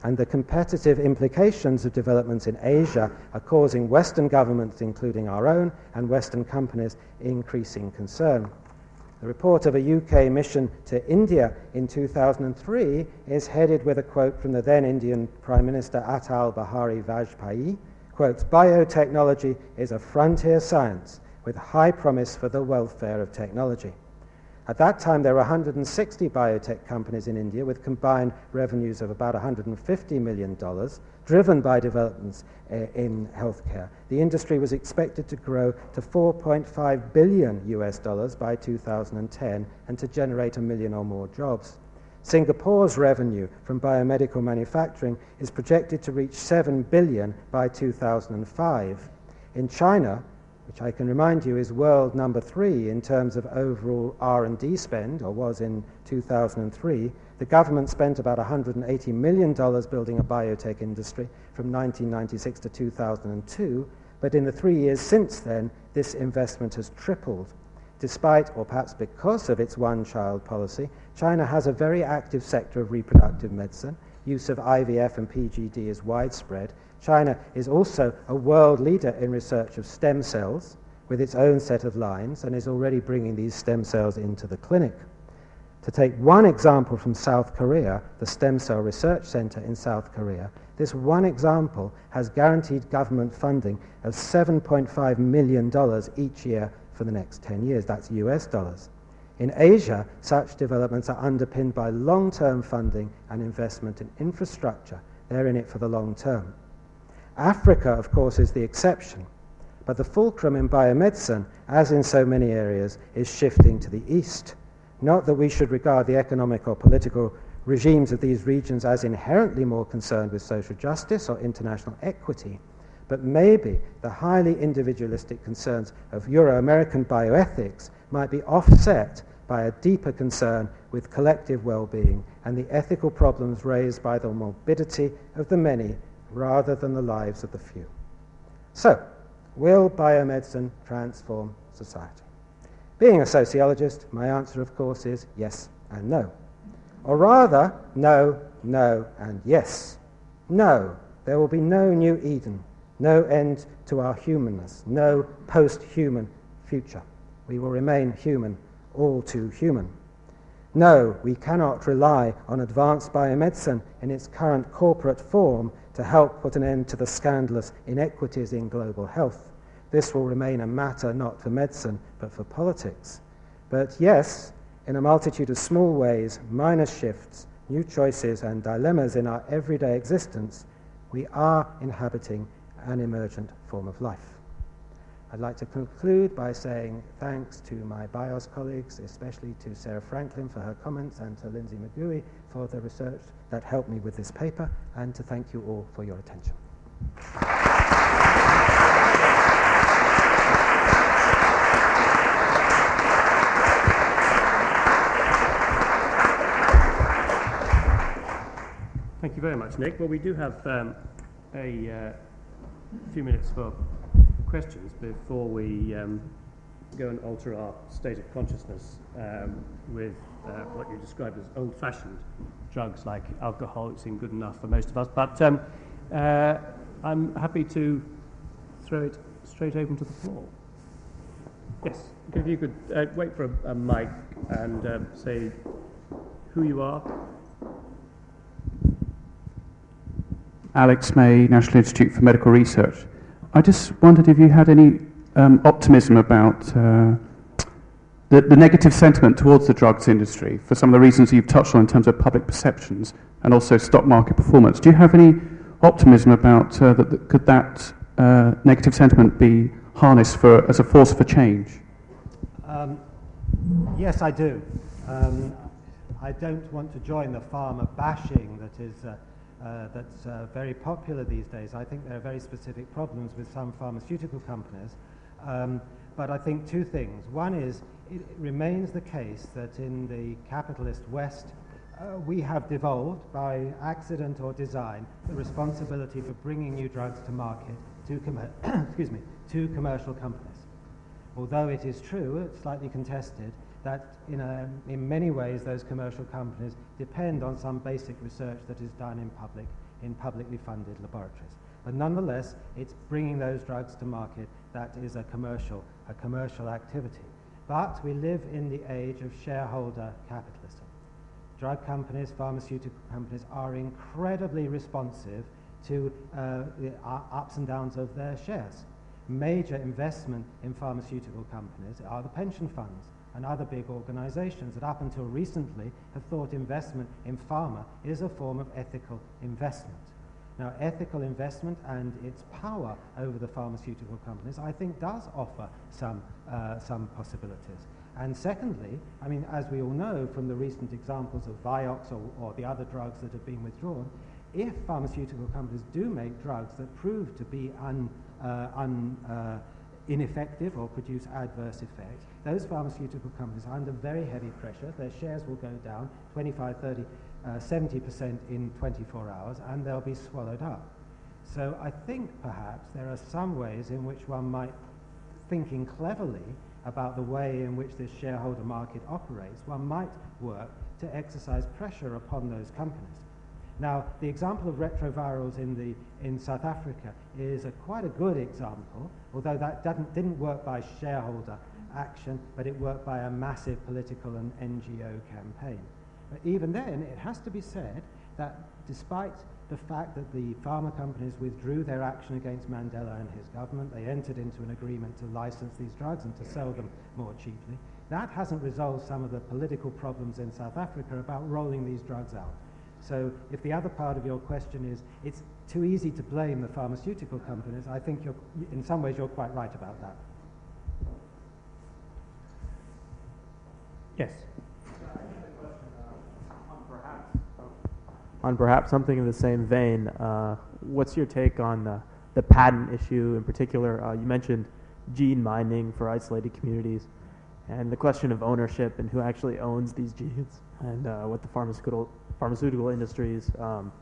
and the competitive implications of developments in Asia are causing Western governments, including our own, and Western companies increasing concern. The report of a U K mission to India in two thousand three is headed with a quote from the then Indian Prime Minister Atal Bihari Vajpayee, quotes, "Biotechnology is a frontier science with high promise for the welfare of technology." At that time, there were one hundred sixty biotech companies in India with combined revenues of about one hundred fifty million dollars, driven by developments uh, in healthcare. The industry was expected to grow to four point five billion U S dollars by two thousand ten and to generate a million or more jobs. Singapore's revenue from biomedical manufacturing is projected to reach seven billion by two thousand five. In China, which I can remind you is world number three in terms of overall R and D spend, or was in two thousand three, the government spent about one hundred eighty million dollars building a biotech industry from nineteen ninety-six to two thousand two, but in the three years since then, this investment has tripled. Despite, or perhaps because of its one-child policy, China has a very active sector of reproductive medicine. Use of I V F and P G D is widespread. China is also a world leader in research of stem cells with its own set of lines and is already bringing these stem cells into the clinic. To take one example from South Korea, the Stem Cell Research Center in South Korea, this one example has guaranteed government funding of seven point five million dollars each year for the next ten years. That's U S dollars. In Asia, such developments are underpinned by long-term funding and investment in infrastructure. They're in it for the long term. Africa, of course, is the exception, but the fulcrum in biomedicine, as in so many areas, is shifting to the east. Not that we should regard the economic or political regimes of these regions as inherently more concerned with social justice or international equity, but maybe the highly individualistic concerns of Euro-American bioethics might be offset by a deeper concern with collective well-being and the ethical problems raised by the morbidity of the many rather than the lives of the few. So, will biomedicine transform society? Being a sociologist, my answer, of course, is yes and no. Or rather, no, no, and yes. No, there will be no new Eden, no end to our humanness, no post-human future. We will remain human, all too human. No, we cannot rely on advanced biomedicine in its current corporate form to help put an end to the scandalous inequities in global health. This will remain a matter not for medicine, but for politics. But yes, in a multitude of small ways, minor shifts, new choices and dilemmas in our everyday existence, we are inhabiting an emergent form of life. I'd like to conclude by saying thanks to my BIOS colleagues, especially to Sarah Franklin for her comments and to Lindsay McGooey for the research that helped me with this paper, and to thank you all for your attention. Thank you very much, Nick. Well, we do have um, a uh, few minutes for questions before we um, go and alter our state of consciousness um, with uh, what you described as old-fashioned drugs like alcohol. It seemed good enough for most of us. But um, uh, I'm happy to throw it straight open to the floor. Yes, if you could uh, wait for a, a mic and uh, say who you are. Alex May, National Institute for Medical Research. I just wondered if you had any um, optimism about uh, the, the negative sentiment towards the drugs industry for some of the reasons you've touched on in terms of public perceptions and also stock market performance. Do you have any optimism about uh, that, that could that uh, negative sentiment be harnessed for as a force for change? Um, yes, I do. Um, I don't want to join the pharma bashing that is uh, Uh, that's uh, very popular these days. I think there are very specific problems with some pharmaceutical companies. Um, but I think two things. One is it remains the case that in the capitalist West, uh, we have devolved by accident or design the responsibility for bringing new drugs to market to, com- excuse me, to commercial companies. Although it is true, it's slightly contested, that in, a, in many ways those commercial companies depend on some basic research that is done in public in publicly funded laboratories. But nonetheless, it's bringing those drugs to market that is a commercial, a commercial activity. But we live in the age of shareholder capitalism. Drug companies, pharmaceutical companies are incredibly responsive to uh, the ups and downs of their shares. Major investment in pharmaceutical companies are the pension funds and other big organizations that up until recently have thought investment in pharma is a form of ethical investment. Now, ethical investment and its power over the pharmaceutical companies, I think, does offer some, uh, some possibilities. And secondly, I mean, as we all know from the recent examples of Vioxx or, or the other drugs that have been withdrawn, if pharmaceutical companies do make drugs that prove to be un, uh, un, uh, ineffective or produce adverse effects, those pharmaceutical companies are under very heavy pressure. Their shares will go down twenty-five, thirty, uh, seventy percent in twenty-four hours, and they'll be swallowed up. So I think perhaps there are some ways in which one might, thinking cleverly about the way in which this shareholder market operates, one might work to exercise pressure upon those companies. Now, the example of retrovirals in, the, in South Africa is a quite a good example, although that didn't, didn't work by shareholder action, but it worked by a massive political and N G O campaign. But even then, it has to be said that despite the fact that the pharma companies withdrew their action against Mandela and his government, they entered into an agreement to license these drugs and to sell them more cheaply. That hasn't resolved some of the political problems in South Africa about rolling these drugs out. So if the other part of your question is, it's too easy to blame the pharmaceutical companies, I think you're, in some ways you're quite right about that. Yes. On perhaps something in the same vein, uh, what's your take on the, the patent issue in particular? Uh, you mentioned gene mining for isolated communities, and the question of ownership and who actually owns these genes, and uh, what the pharmaceutical pharmaceutical industries. Um,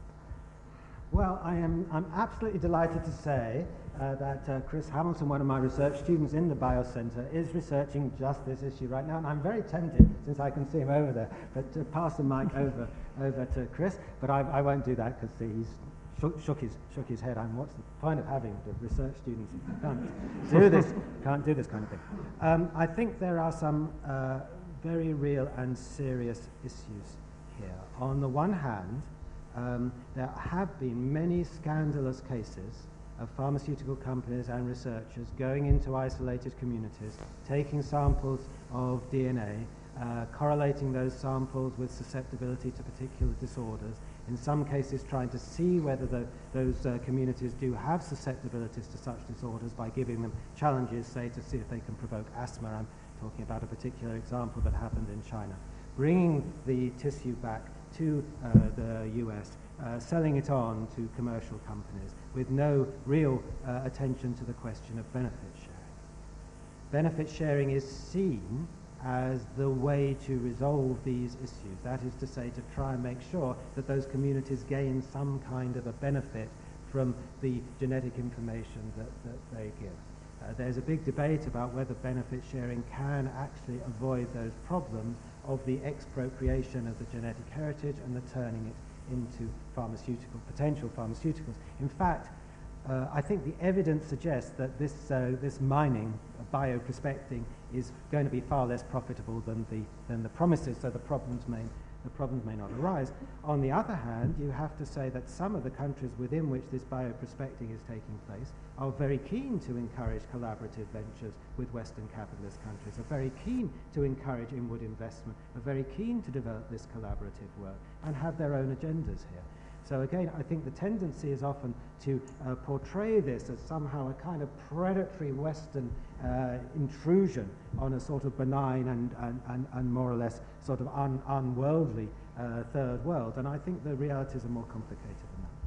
Well, I am I'm absolutely delighted to say uh, that uh, Chris Hamilton, one of my research students in the BioCentre, is researching just this issue right now, and I'm very tempted, since I can see him over there, but to pass the mic over over to Chris. But I, I won't do that because he's shook, shook his shook his head. I'm what's the point of having the research students if you can't do this can't do this kind of thing. Um, I think there are some uh, very real and serious issues here. On the one hand, Um, there have been many scandalous cases of pharmaceutical companies and researchers going into isolated communities, taking samples of D N A, uh, correlating those samples with susceptibility to particular disorders, in some cases trying to see whether the, those uh, communities do have susceptibilities to such disorders by giving them challenges, say, to see if they can provoke asthma. I'm talking about a particular example that happened in China. Bringing the tissue back to uh, the U S, uh, selling it on to commercial companies with no real uh, attention to the question of benefit sharing. Benefit sharing is seen as the way to resolve these issues. That is to say, to try and make sure that those communities gain some kind of a benefit from the genetic information that, that they give. Uh, there's a big debate about whether benefit sharing can actually avoid those problems of the expropriation of the genetic heritage and the turning it into pharmaceutical, potential pharmaceuticals. In fact, uh, I think the evidence suggests that this, uh, this mining, uh, bioprospecting, is going to be far less profitable than the, than the promises, so the problems may the problems may not arise. On the other hand, you have to say that some of the countries within which this bioprospecting is taking place are very keen to encourage collaborative ventures with Western capitalist countries, are very keen to encourage inward investment, are very keen to develop this collaborative work, and have their own agendas here. So again, I think the tendency is often to uh, portray this as somehow a kind of predatory Western uh, intrusion on a sort of benign and, and, and, and more or less sort of un, unworldly uh, third world. And I think the realities are more complicated than that.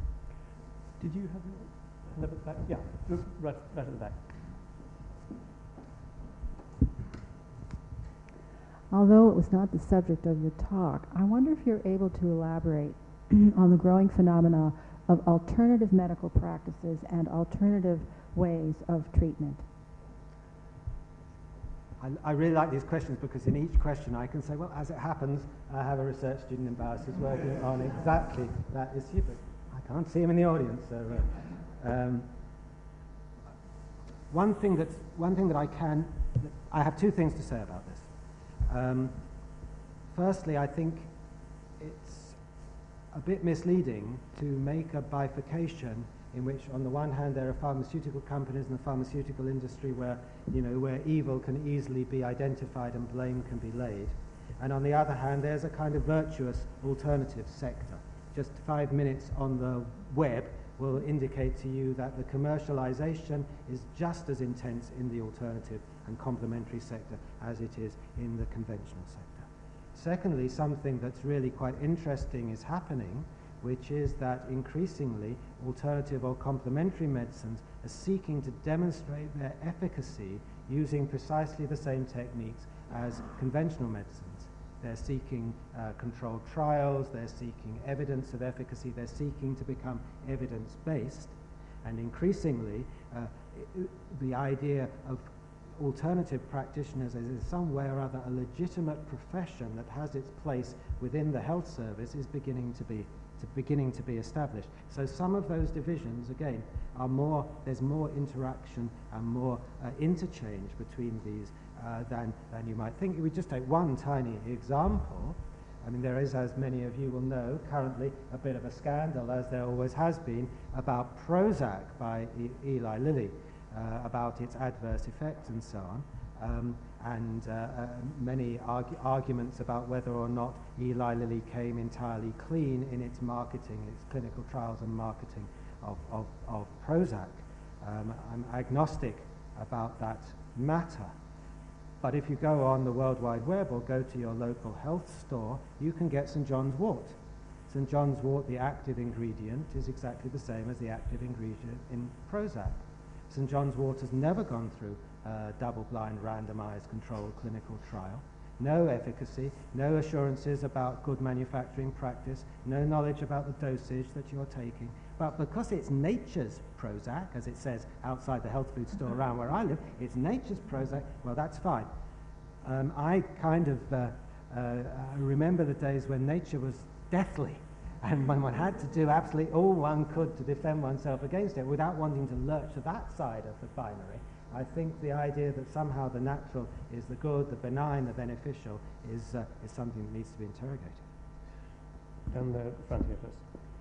Did you have your hand up at the back? Yeah, right, right at the back. Although it was not the subject of your talk, I wonder if you're able to elaborate on the growing phenomena of alternative medical practices and alternative ways of treatment. I, I really like these questions because in each question I can say, well, as it happens, I have a research student in Baos who's working on exactly that issue, but I can't see him in the audience. So, uh, um, one thing that's one thing that I can, I have two things to say about this. Um, firstly, I think it's a bit misleading to make a bifurcation in which, on the one hand, there are pharmaceutical companies in the pharmaceutical industry where, you know, where evil can easily be identified and blame can be laid, and on the other hand, there's a kind of virtuous alternative sector. Just five minutes on the web will indicate to you that the commercialization is just as intense in the alternative and complementary sector as it is in the conventional sector. Secondly, something that's really quite interesting is happening, which is that increasingly alternative or complementary medicines are seeking to demonstrate their efficacy using precisely the same techniques as conventional medicines. They're seeking uh, controlled trials, they're seeking evidence of efficacy, they're seeking to become evidence-based, and increasingly uh, the idea of alternative practitioners as in some way or other a legitimate profession that has its place within the health service is beginning to be to beginning to be established. So some of those divisions, again, are more, there's more interaction and more uh, interchange between these uh, than, than you might think. If we just take one tiny example, I mean, there is, as many of you will know, currently a bit of a scandal, as there always has been, about Prozac by e Eli Lilly, uh, about its adverse effects and so on. Um, and uh, uh, many argu arguments about whether or not Eli Lilly came entirely clean in its marketing, its clinical trials and marketing of, of, of Prozac. Um, I'm agnostic about that matter. But if you go on the World Wide Web or go to your local health store, you can get Saint John's wort. Saint John's wort, the active ingredient, is exactly the same as the active ingredient in Prozac. Saint John's wort has never gone through Uh, double-blind, randomized, controlled clinical trial. No efficacy, no assurances about good manufacturing practice, no knowledge about the dosage that you're taking. But because it's nature's Prozac, as it says outside the health food store around where I live, it's nature's Prozac, well, that's fine. Um, I kind of uh, uh, remember the days when nature was deathly, and when one had to do absolutely all one could to defend oneself against it without wanting to lurch to that side of the binary. I think the idea that somehow the natural is the good, the benign, the beneficial is, uh, is something that needs to be interrogated. And the front here first.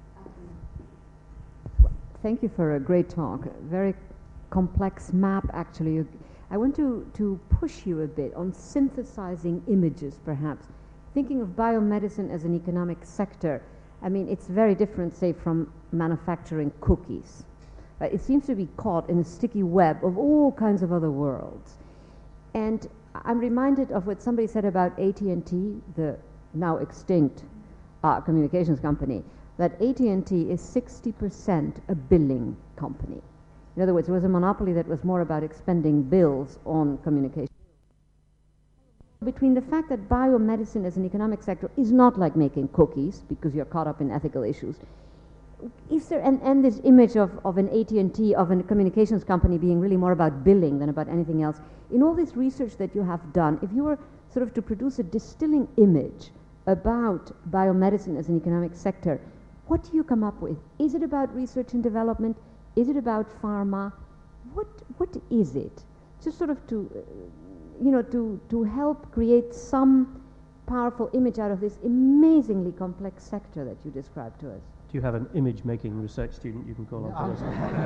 Thank you for a great talk. A very complex map, actually. I want to, to push you a bit on synthesizing images, perhaps. Thinking of biomedicine as an economic sector, I mean, it's very different, say, from manufacturing cookies. Uh, it seems to be caught in a sticky web of all kinds of other worlds. And I'm reminded of what somebody said about A T and T, the now extinct uh, communications company, that A T and T is sixty percent a billing company. In other words, it was a monopoly that was more about expending bills on communication. Between the fact that biomedicine as an economic sector is not like making cookies, because you're caught up in ethical issues, is there, and, and this image of, of an A T and T, of a communications company being really more about billing than about anything else, in all this research that you have done, if you were sort of to produce a distilling image about biomedicine as an economic sector, what do you come up with? Is it about research and development? Is it about pharma? What, what is it? Just sort of to, uh, you know, to, to help create some powerful image out of this amazingly complex sector that you described to us. Do you have an image-making research student you can call on?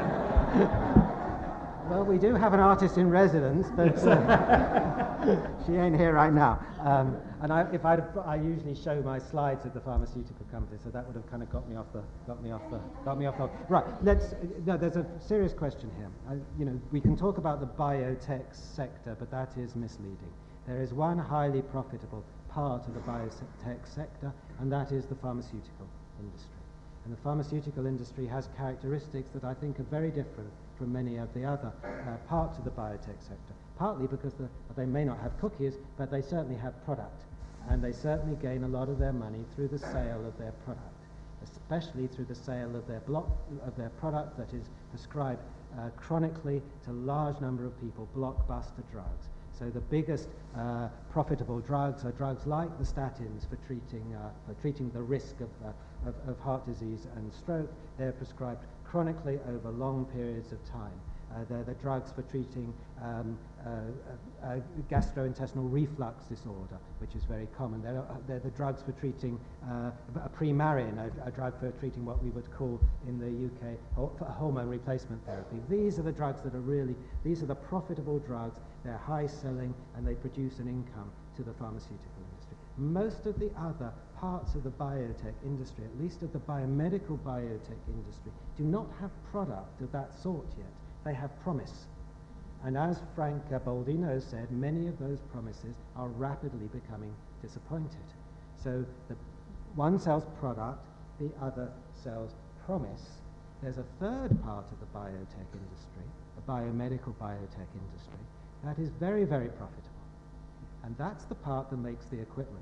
Well, we do have an artist in residence, but uh, she ain't here right now. Um, and I, if I'd, I usually show my slides at the pharmaceutical company, so that would have kind of got me off the, got me off the, got me off the. Right. Let's. No, there's a serious question here. I, you know, we can talk about the biotech sector, but that is misleading. There is one highly profitable part of the biotech sector, and that is the pharmaceutical industry. And the pharmaceutical industry has characteristics that I think are very different from many of the other uh, parts of the biotech sector, partly because the, they may not have cookies, but they certainly have product, and they certainly gain a lot of their money through the sale of their product, especially through the sale of their block of their product that is prescribed uh, chronically to a large number of people, blockbuster drugs. So the biggest uh, profitable drugs are drugs like the statins for treating, uh, for treating the risk of, uh, of, of heart disease and stroke. They're prescribed chronically over long periods of time. Uh, they're the drugs for treating um, uh, uh, uh, gastrointestinal reflux disorder, which is very common. They're, uh, they're the drugs for treating uh, a Premarin, a, a drug for treating what we would call in the U K ho hormone replacement therapy. These are the drugs that are really, these are the profitable drugs. They're high selling and they produce an income to the pharmaceutical industry. Most of the other parts of the biotech industry, at least of the biomedical biotech industry, do not have product of that sort yet. They have promise. And as Frank uh, Baldino said, many of those promises are rapidly becoming disappointed. So the one sells product, the other sells promise. There's a third part of the biotech industry, the biomedical biotech industry, that is very, very profitable. And that's the part that makes the equipment.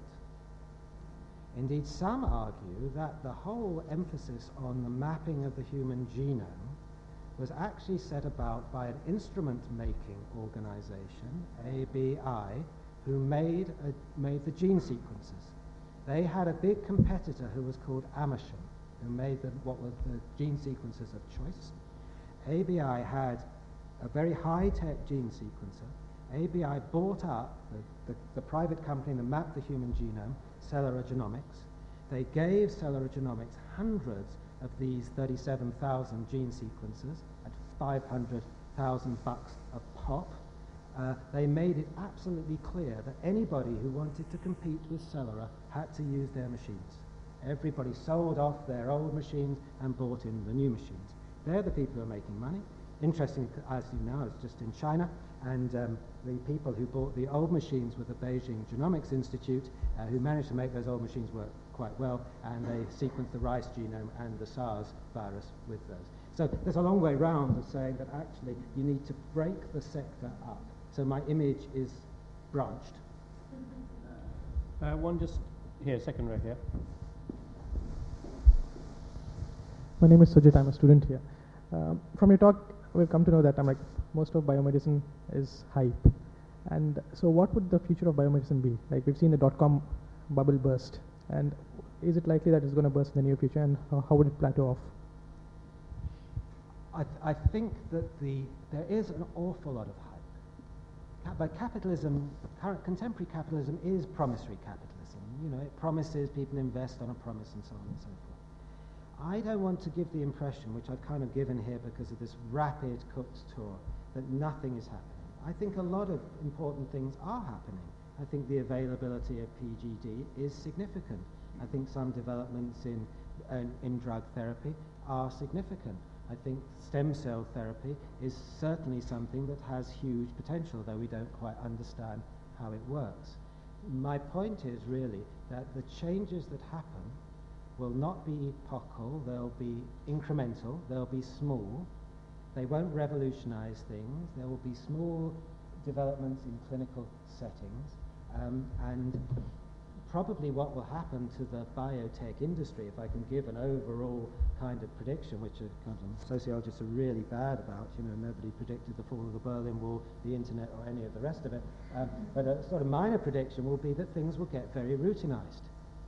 Indeed, some argue that the whole emphasis on the mapping of the human genome was actually set about by an instrument-making organization, A B I, who made, a, made the gene sequences. They had a big competitor who was called Amersham, who made the, what were the gene sequences of choice. A B I had a very high-tech gene sequencer. A B I bought up the, the, the private company that mapped the human genome, Celera Genomics. They gave Celera Genomics hundreds of these thirty-seven thousand gene sequences at five hundred thousand bucks a pop. Uh, they made it absolutely clear that anybody who wanted to compete with Celera had to use their machines. Everybody sold off their old machines and bought in the new machines. They're the people who are making money. Interesting, as you know, it's just in China, and um, the people who bought the old machines were the Beijing Genomics Institute, uh, who managed to make those old machines work quite well, and they sequenced the rice genome and the SARS virus with those. So there's a long way round of saying that actually you need to break the sector up. So my image is branched. Uh, one just here, second row here. My name is Sujit, I'm a student here. Um, from your talk, we've come to know that I'm like most of biomedicine is hype. And so what would the future of biomedicine be? Like we've seen the dot-com bubble burst. And is it likely that it's going to burst in the near future, and how, how would it plateau off? I, th I think that the, there is an awful lot of hype. Ca but capitalism, current contemporary capitalism is promissory capitalism. You know, it promises, people invest on a promise and so on and so forth. I don't want to give the impression, which I've kind of given here because of this rapid Cook's tour, that nothing is happening. I think a lot of important things are happening. I think the availability of P G D is significant. I think some developments in, uh, in drug therapy are significant. I think stem cell therapy is certainly something that has huge potential, though we don't quite understand how it works. My point is really that the changes that happen will not be epochal, they'll be incremental, they'll be small. They won't revolutionize things. There will be small developments in clinical settings. Um, and probably what will happen to the biotech industry, if I can give an overall kind of prediction, which are, kind of, sociologists are really bad about, you know, nobody predicted the fall of the Berlin Wall, the internet, or any of the rest of it. Um, but a sort of minor prediction will be that things will get very routinized.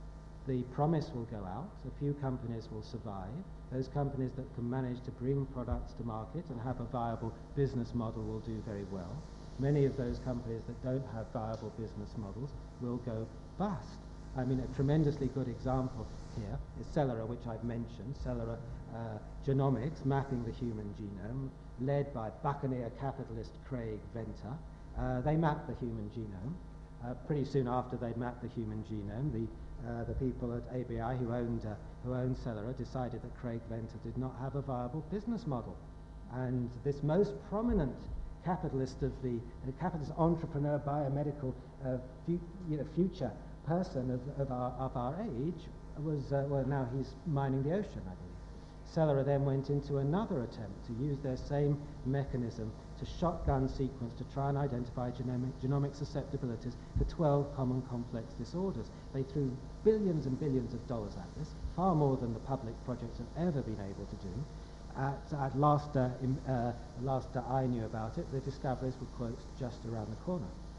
The promise will go out, a few companies will survive. Those companies that can manage to bring products to market and have a viable business model will do very well. Many of those companies that don't have viable business models will go bust. I mean, a tremendously good example here is Celera, which I've mentioned, Celera uh, Genomics, mapping the human genome, led by buccaneer capitalist Craig Venter. Uh, they mapped the human genome. Uh, pretty soon after they mapped the human genome, the, uh, the people at A B I who owned, uh, who owned Celera decided that Craig Venter did not have a viable business model. And this most prominent capitalist of the uh, capitalist entrepreneur, biomedical uh, fu you know, future person of, of, our, of our age was, uh, well, now he's mining the ocean, I believe. Celera then went into another attempt to use their same mechanism to shotgun sequence to try and identify genomic, genomic susceptibilities for twelve common complex disorders. They threw billions and billions of dollars at this, far more than the public projects have ever been able to do. At, at last, uh, in, uh, last uh, I knew about it, the discoveries were, quote, just around the corner.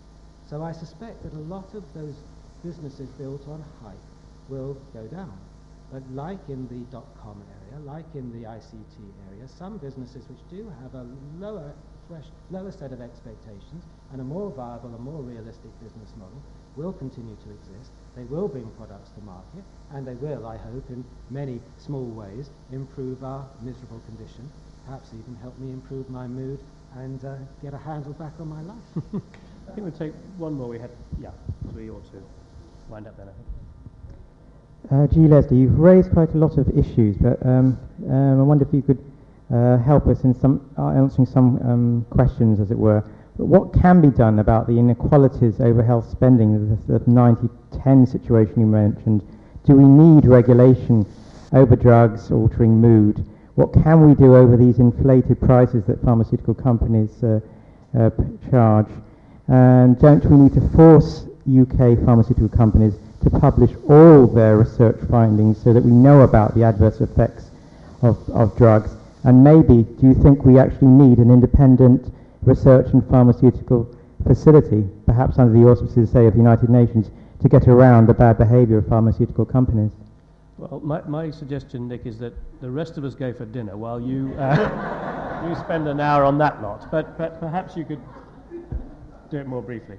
So I suspect that a lot of those businesses built on hype will go down. But like in the dot-com area, like in the I C T area, some businesses which do have a lower thresh, lower set of expectations and a more viable and more realistic business model will continue to exist. They will bring products to market, and they will, I hope, in many small ways, improve our miserable condition, perhaps even help me improve my mood and uh, get a handle back on my life. I think we'll take one more. We had, yeah, three or two. Wind up then, I think. Uh, G. Leslie, you've raised quite a lot of issues, but um, um, I wonder if you could uh, help us in some uh, answering some um, questions, as it were. But what can be done about the inequalities over health spending, the, the ninety ten situation you mentioned? Do we need regulation over drugs altering mood? What can we do over these inflated prices that pharmaceutical companies uh, uh, p- charge? And don't we need to force U K pharmaceutical companies to publish all their research findings so that we know about the adverse effects of, of drugs? And maybe, do you think we actually need an independent research and pharmaceutical facility, perhaps under the auspices, say, of the United Nations, to get around the bad behavior of pharmaceutical companies? Well, my, my suggestion, Nick, is that the rest of us go for dinner while you uh, you spend an hour on that lot. But, but perhaps you could do it more briefly.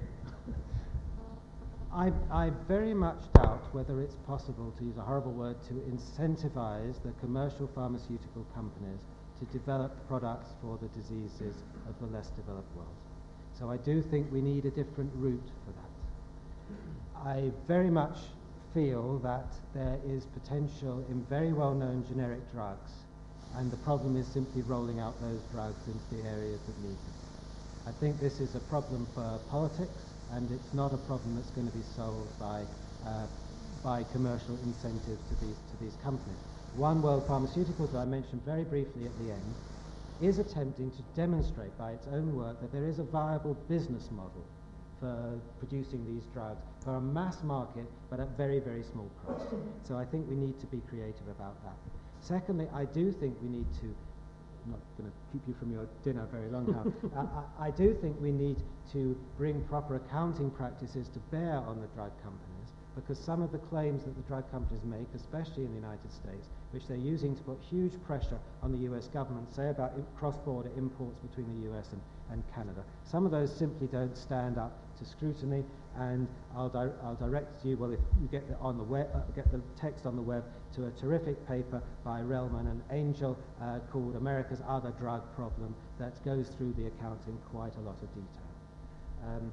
I, I very much doubt whether it's possible, to use a horrible word, to incentivize the commercial pharmaceutical companies to develop products for the diseases of the less developed world. So I do think we need a different route for that. I very much feel that there is potential in very well-known generic drugs, and the problem is simply rolling out those drugs into the areas that need them. I think this is a problem for politics, and it's not a problem that's going to be solved by uh, by commercial incentives to these to these companies. One World Pharmaceuticals, that I mentioned very briefly at the end, is attempting to demonstrate by its own work that there is a viable business model for producing these drugs for a mass market, but at very, very small price. So I think we need to be creative about that. Secondly, I do think we need to, I'm not going to keep you from your dinner very long now, uh, I, I do think we need to bring proper accounting practices to bear on the drug companies, because some of the claims that the drug companies make, especially in the United States, which they're using to put huge pressure on the U S government, say about cross-border imports between the U S and, and Canada, some of those simply don't stand up to scrutiny, and I'll, di I'll direct you, well, if you get the, on the web, uh, get the text on the web, to a terrific paper by Relman and Angel uh, called America's Other Drug Problem that goes through the account in quite a lot of detail. Um,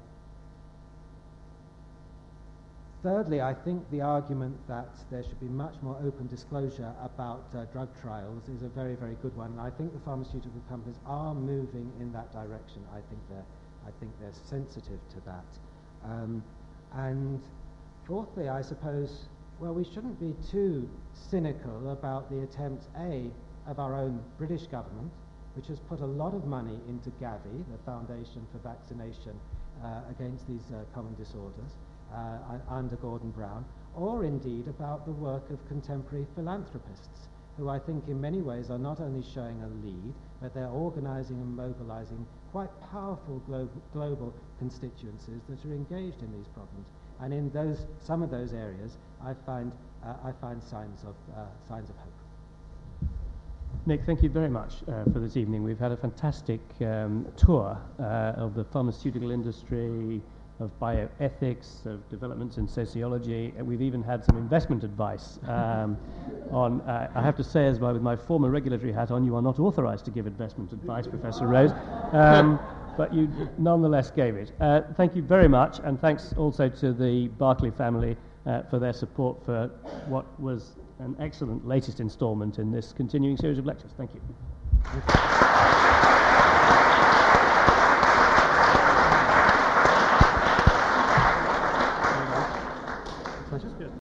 Thirdly, I think the argument that there should be much more open disclosure about uh, drug trials is a very, very good one. And I think the pharmaceutical companies are moving in that direction. I think they're, I think they're sensitive to that. Um, and fourthly, I suppose, well, we shouldn't be too cynical about the attempt, A, of our own British government, which has put a lot of money into Gavi, the Foundation for Vaccination uh, against these uh, common disorders, Uh, under Gordon Brown, or indeed about the work of contemporary philanthropists, who I think in many ways are not only showing a lead, but they're organizing and mobilizing quite powerful glo global constituencies that are engaged in these problems. And in those, some of those areas, I find, uh, I find signs of, uh, signs of hope. Nick, thank you very much uh, for this evening. We've had a fantastic um, tour uh, of the pharmaceutical industry, of bioethics, of developments in sociology, and we've even had some investment advice um, on, uh, I have to say, as my, with my former regulatory hat on, you are not authorized to give investment advice, Professor Rose, um, but you nonetheless gave it. Uh, thank you very much, and thanks also to the Barclay family uh, for their support for what was an excellent latest installment in this continuing series of lectures. Thank you. Thank you.